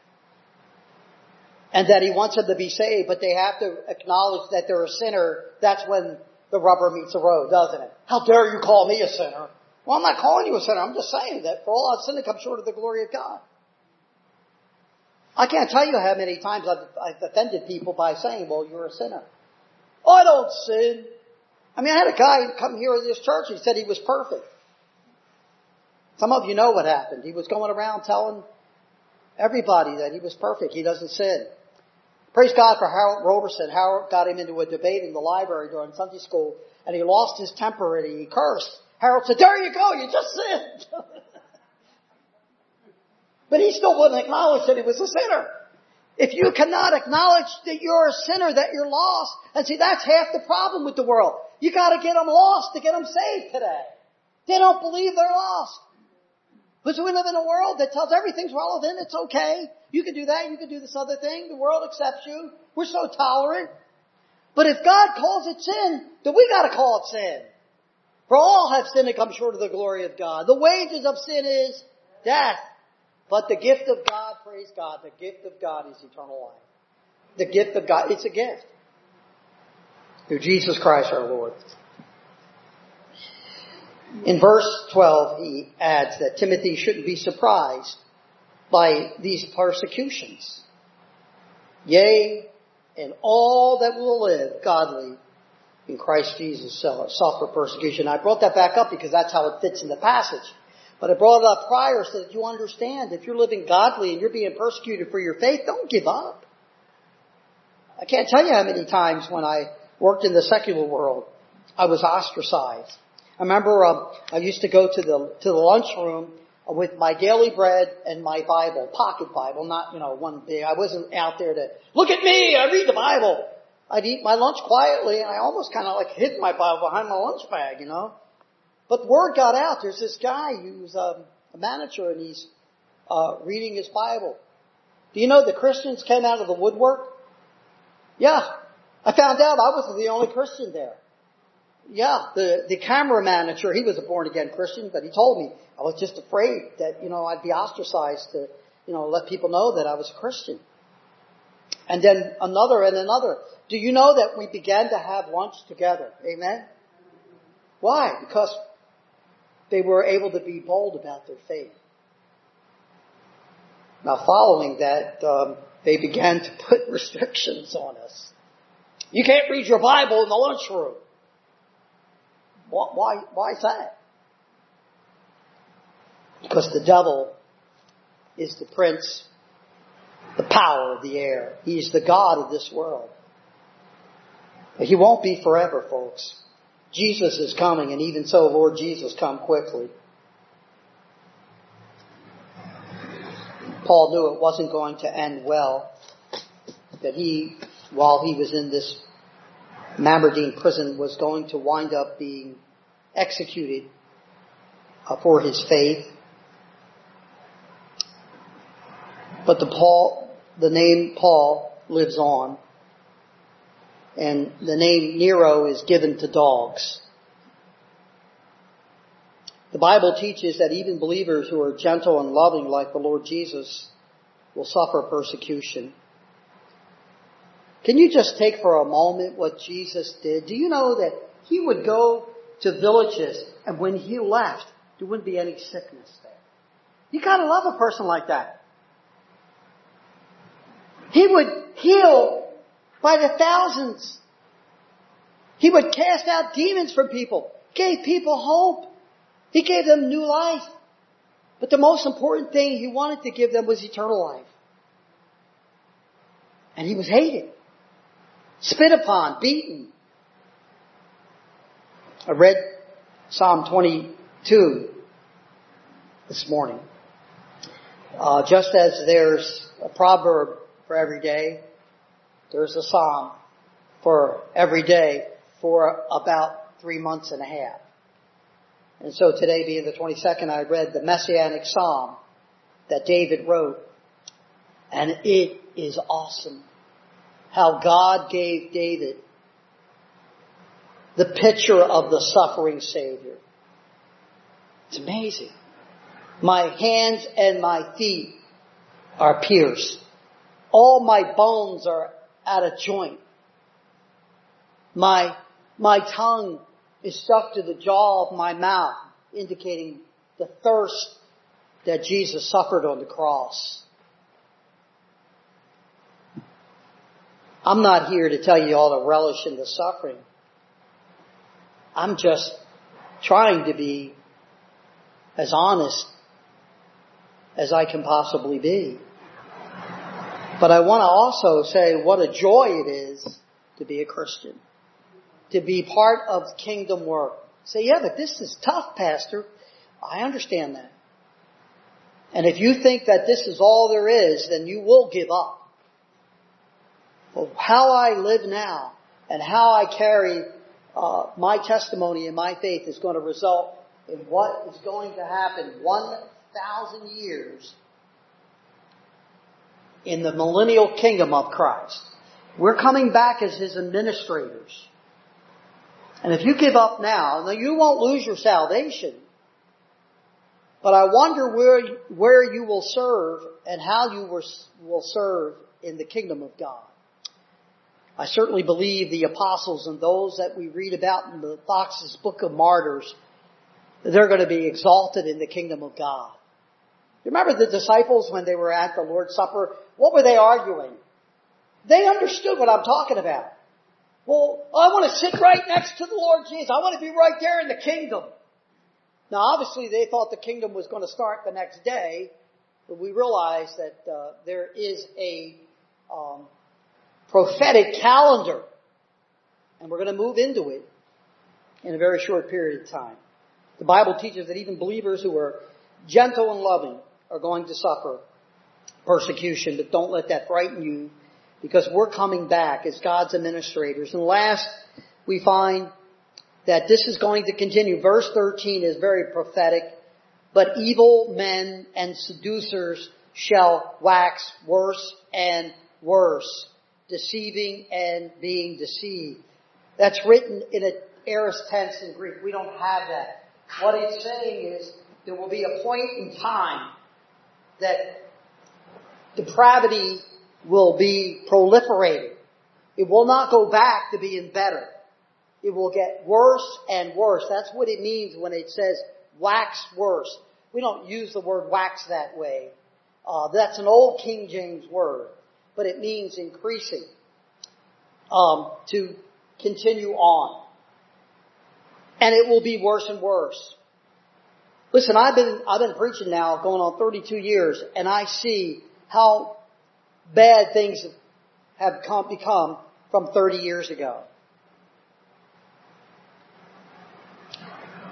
and that He wants them to be saved, but they have to acknowledge that they're a sinner, that's when the rubber meets the road, doesn't it? How dare you call me a sinner? Well, I'm not calling you a sinner. I'm just saying that for all I've sinned, I come short of the glory of God. I can't tell you how many times I've offended people by saying, well, you're a sinner. Oh, I don't sin. I mean, I had a guy come here to this church. He said he was perfect. Some of you know what happened. He was going around telling everybody that he was perfect. He doesn't sin. Praise God for Harold Roberson. Harold got him into a debate in the library during Sunday school, and he lost his temper and he cursed. Harold said, there you go, you just sinned. But he still wouldn't acknowledge that he was a sinner. If you cannot acknowledge that you're a sinner, that you're lost, and see, that's half the problem with the world. You got to get them lost to get them saved today. They don't believe they're lost. Because we live in a world that tells everything's relevant, it's okay. You can do that, you can do this other thing. The world accepts you. We're so tolerant. But if God calls it sin, then we got to call it sin. For all have sinned and come short of the glory of God. The wages of sin is death. But the gift of God, praise God, the gift of God is eternal life. The gift of God, it's a gift. Through Jesus Christ our Lord. In verse 12, he adds that Timothy shouldn't be surprised by these persecutions. Yea, and all that will live godly in Christ Jesus suffer persecution. I brought that back up because that's how it fits in the passage. But I brought it up prior so that you understand if you're living godly and you're being persecuted for your faith, don't give up. I can't tell you how many times when I worked in the secular world, I was ostracized. I remember I used to go to the lunchroom with my daily bread and my Bible, pocket Bible, not, one big. I wasn't out there to, look at me, I read the Bible. I'd eat my lunch quietly and I almost kind of hid my Bible behind my lunch bag, But the word got out. There's this guy who's a manager and he's reading his Bible. Do you know the Christians came out of the woodwork? Yeah. I found out I wasn't the only Christian there. Yeah, the camera manager, he was a born-again Christian, but he told me I was just afraid that, I'd be ostracized to, let people know that I was a Christian. And then another and another. Do you know that we began to have lunch together? Amen? Why? Because they were able to be bold about their faith. Now, following that, they began to put restrictions on us. You can't read your Bible in the lunchroom. Why is that? Because the devil is the prince, the power of the air. He's the God of this world. But he won't be forever, folks. Jesus is coming, and even so, Lord Jesus, come quickly. Paul knew it wasn't going to end well, that he, while he was in this Mamertine prison, was going to wind up being executed for his faith. But the name Paul lives on, and the name Nero is given to dogs. The Bible teaches that even believers who are gentle and loving like the Lord Jesus will suffer persecution. Can you just take for a moment what Jesus did? Do you know that he would go to villages, and when he left, there wouldn't be any sickness there? You gotta love a person like that. He would heal by the thousands. He would cast out demons from people. Gave people hope. He gave them new life. But the most important thing he wanted to give them was eternal life. And he was hated, spit upon, beaten. I read Psalm 22 this morning. Just as there's a proverb for every day, there's a psalm for every day for about 3 months and a half. And so today, being the 22nd, I read the Messianic Psalm that David wrote. And it is awesome how God gave David the picture of the suffering Savior. It's amazing. My hands and my feet are pierced. All my bones are out of joint. My tongue is stuck to the jaw of my mouth, indicating the thirst that Jesus suffered on the cross. I'm not here to tell you all to relish in the suffering. I'm just trying to be as honest as I can possibly be. But I want to also say what a joy it is to be a Christian, to be part of kingdom work. Say, yeah, but this is tough, Pastor. I understand that. And if you think that this is all there is, then you will give up. Well, how I live now and how I carry my testimony and my faith is going to result in what is going to happen 1,000 years in the millennial kingdom of Christ. We're coming back as His administrators. And if you give up now, you won't lose your salvation. But I wonder where you will serve and how you will serve in the kingdom of God. I certainly believe the apostles and those that we read about in the Fox's Book of Martyrs, they're going to be exalted in the kingdom of God. You remember the disciples when they were at the Lord's Supper? What were they arguing? They understood what I'm talking about. Well, I want to sit right next to the Lord Jesus. I want to be right there in the kingdom. Now, obviously, they thought the kingdom was going to start the next day, but we realize that there is a prophetic calendar, and we're going to move into it in a very short period of time. The Bible teaches that even believers who are gentle and loving are going to suffer persecution, but don't let that frighten you, because we're coming back as God's administrators. And last, we find that this is going to continue. Verse 13 is very prophetic. But evil men and seducers shall wax worse and worse, deceiving and being deceived. That's written in an aorist tense in Greek. We don't have that. What it's saying is there will be a point in time that depravity will be proliferated. It will not go back to being better. It will get worse and worse. That's what it means when it says wax worse. We don't use the word wax that way. That's an old King James word, but it means increasing, to continue on. And it will be worse and worse. Listen, I've been preaching now going on 32 years, and I see how bad things have become from 30 years ago.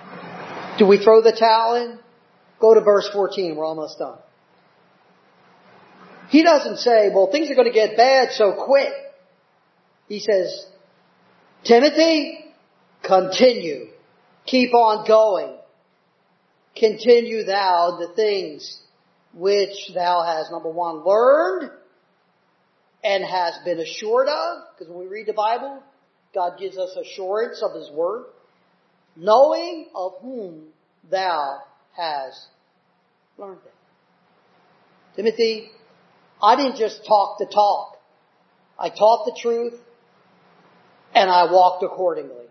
Do we throw the towel in? Go to verse 14. We're almost done. He doesn't say, well, things are going to get bad, so quit. He says, Timothy, continue. Keep on going. Continue thou the things which thou hast, number one, learned and has been assured of. Because when we read the Bible, God gives us assurance of His Word. Knowing of whom thou hast learned it. Timothy, I didn't just talk the talk. I taught the truth and I walked accordingly.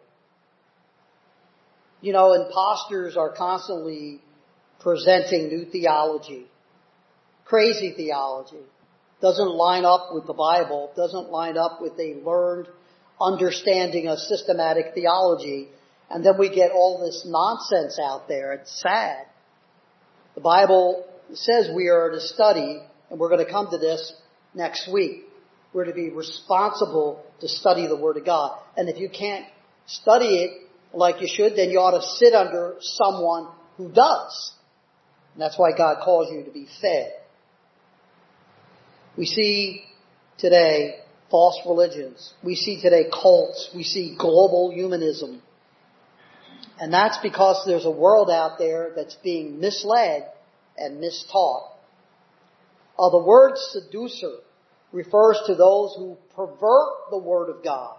You know, imposters are constantly presenting new theology. Crazy theology. Doesn't line up with the Bible. Doesn't line up with a learned understanding of systematic theology. And then we get all this nonsense out there. It's sad. The Bible says we are to study, and we're going to come to this next week. We're to be responsible to study the Word of God. And if you can't study it like you should, then you ought to sit under someone who does. And that's why God calls you to be fed. We see today false religions. We see today cults. We see global humanism. And that's because there's a world out there that's being misled and mistaught. The word seducer refers to those who pervert the Word of God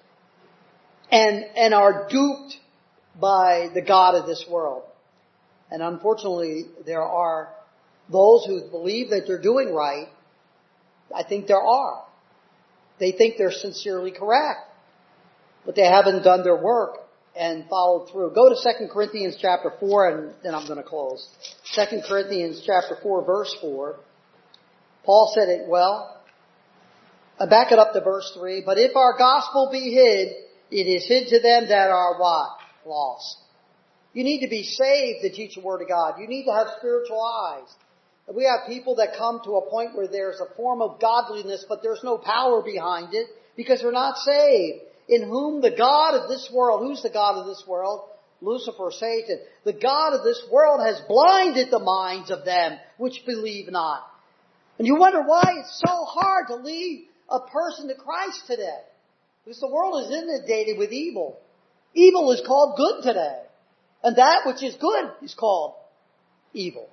and are duped by the God of this world. And unfortunately, there are those who believe that they're doing right. I think there are. They think they're sincerely correct, but they haven't done their work and followed through. Go to 2 Corinthians chapter 4, and then I'm going to close. 2 Corinthians chapter 4, verse 4. Paul said it well. I back it up to verse 3. But if our gospel be hid, it is hid to them that are what? Lost. You need to be saved to teach the Word of God. You need to have spiritual eyes. We have people that come to a point where there's a form of godliness, but there's no power behind it because they're not saved. In whom the God of this world, who's the God of this world? Lucifer, Satan. The God of this world has blinded the minds of them which believe not. And you wonder why it's so hard to lead a person to Christ today. Because the world is inundated with evil. Evil is called good today. And that which is good is called evil.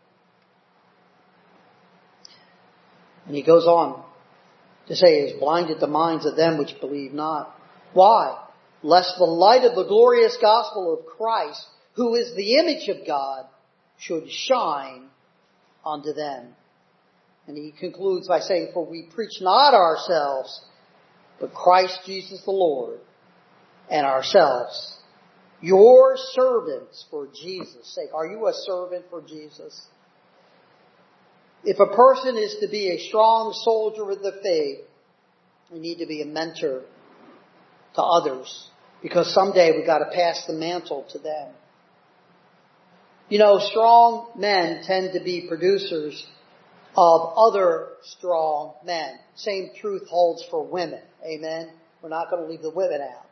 And he goes on to say, he has blinded the minds of them which believe not. Why? Lest the light of the glorious gospel of Christ, who is the image of God, should shine unto them. And he concludes by saying, for we preach not ourselves, but Christ Jesus the Lord, and ourselves, your servants for Jesus' sake. Are you a servant for Jesus? If a person is to be a strong soldier of the faith, they need to be a mentor to others, because someday we've got to pass the mantle to them. You know, strong men tend to be producers of other strong men. Same truth holds for women. Amen? We're not going to leave the women out.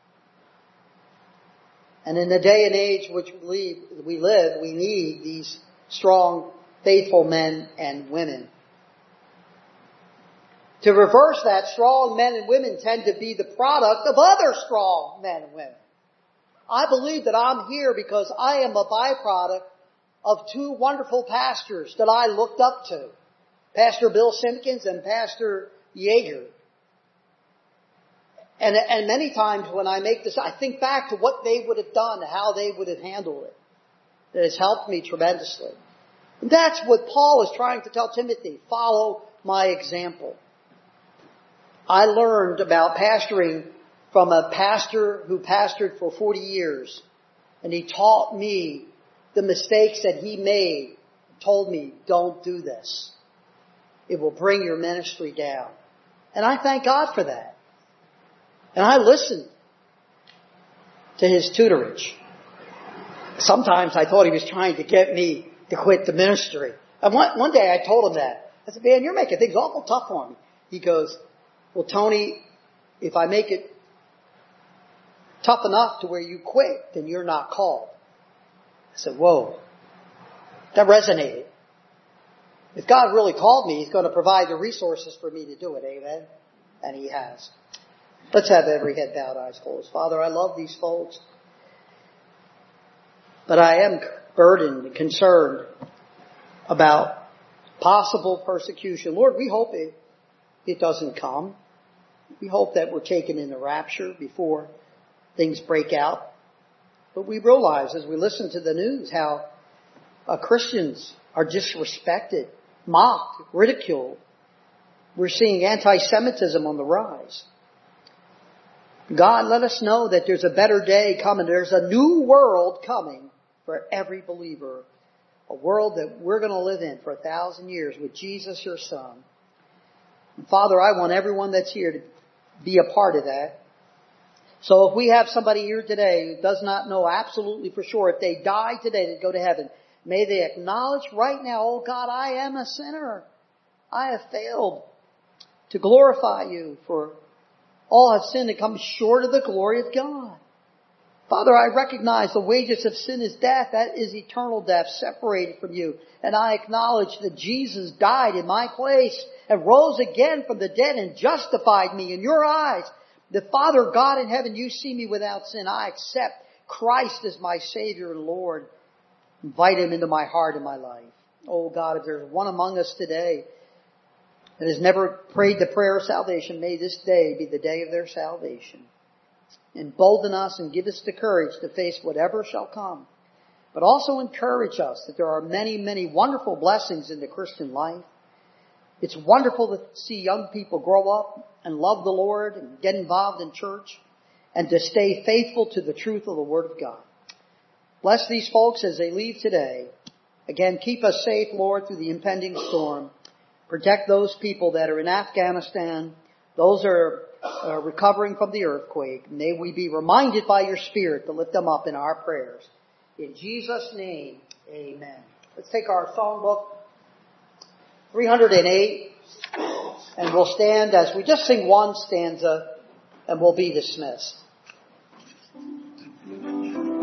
And in the day and age which we live, we need these strong, faithful men and women. To reverse that, strong men and women tend to be the product of other strong men and women. I believe that I'm here because I am a byproduct of two wonderful pastors that I looked up to. Pastor Bill Simpkins and Pastor Yeager. And many times when I make this, I think back to what they would have done, how they would have handled it. It has helped me tremendously. And that's what Paul is trying to tell Timothy. Follow my example. I learned about pastoring from a pastor who pastored for 40 years. And he taught me the mistakes that he made. He told me, don't do this. It will bring your ministry down. And I thank God for that. And I listened to his tutorage. Sometimes I thought he was trying to get me to quit the ministry. And one day I told him that. I said, man, you're making things awful tough on me. He goes, well, Tony, if I make it tough enough to where you quit, then you're not called. I said, whoa. That resonated. If God really called me, He's going to provide the resources for me to do it. Amen? And He has. Let's have every head bowed, eyes closed. Father, I love these folks. But I am burdened and concerned about possible persecution. Lord, we hope it doesn't come. We hope that we're taken in the rapture before things break out. But we realize as we listen to the news how Christians are disrespected, mocked, ridiculed. We're seeing anti-Semitism on the rise. God, let us know that there's a better day coming. There's a new world coming for every believer. A world that we're going to live in for 1,000 years with Jesus, your Son. And Father, I want everyone that's here to be a part of that. So if we have somebody here today who does not know absolutely for sure, if they die today to go to heaven, may they acknowledge right now, oh God, I am a sinner. I have failed to glorify you, for all have sinned and come short of the glory of God. Father, I recognize the wages of sin is death. That is eternal death, separated from you. And I acknowledge that Jesus died in my place and rose again from the dead and justified me in your eyes. The Father God in heaven, you see me without sin. I accept Christ as my Savior and Lord. Invite Him into my heart and my life. Oh God, if there's one among us today that has never prayed the prayer of salvation, may this day be the day of their salvation. Embolden us and give us the courage to face whatever shall come. But also encourage us that there are many, many wonderful blessings in the Christian life. It's wonderful to see young people grow up and love the Lord and get involved in church and to stay faithful to the truth of the Word of God. Bless these folks as they leave today. Again, keep us safe, Lord, through the impending storm. Protect those people that are in Afghanistan, those that are recovering from the earthquake. May we be reminded by your Spirit to lift them up in our prayers. In Jesus' name, amen. Let's take our songbook, 308, and we'll stand as we just sing one stanza and we'll be dismissed.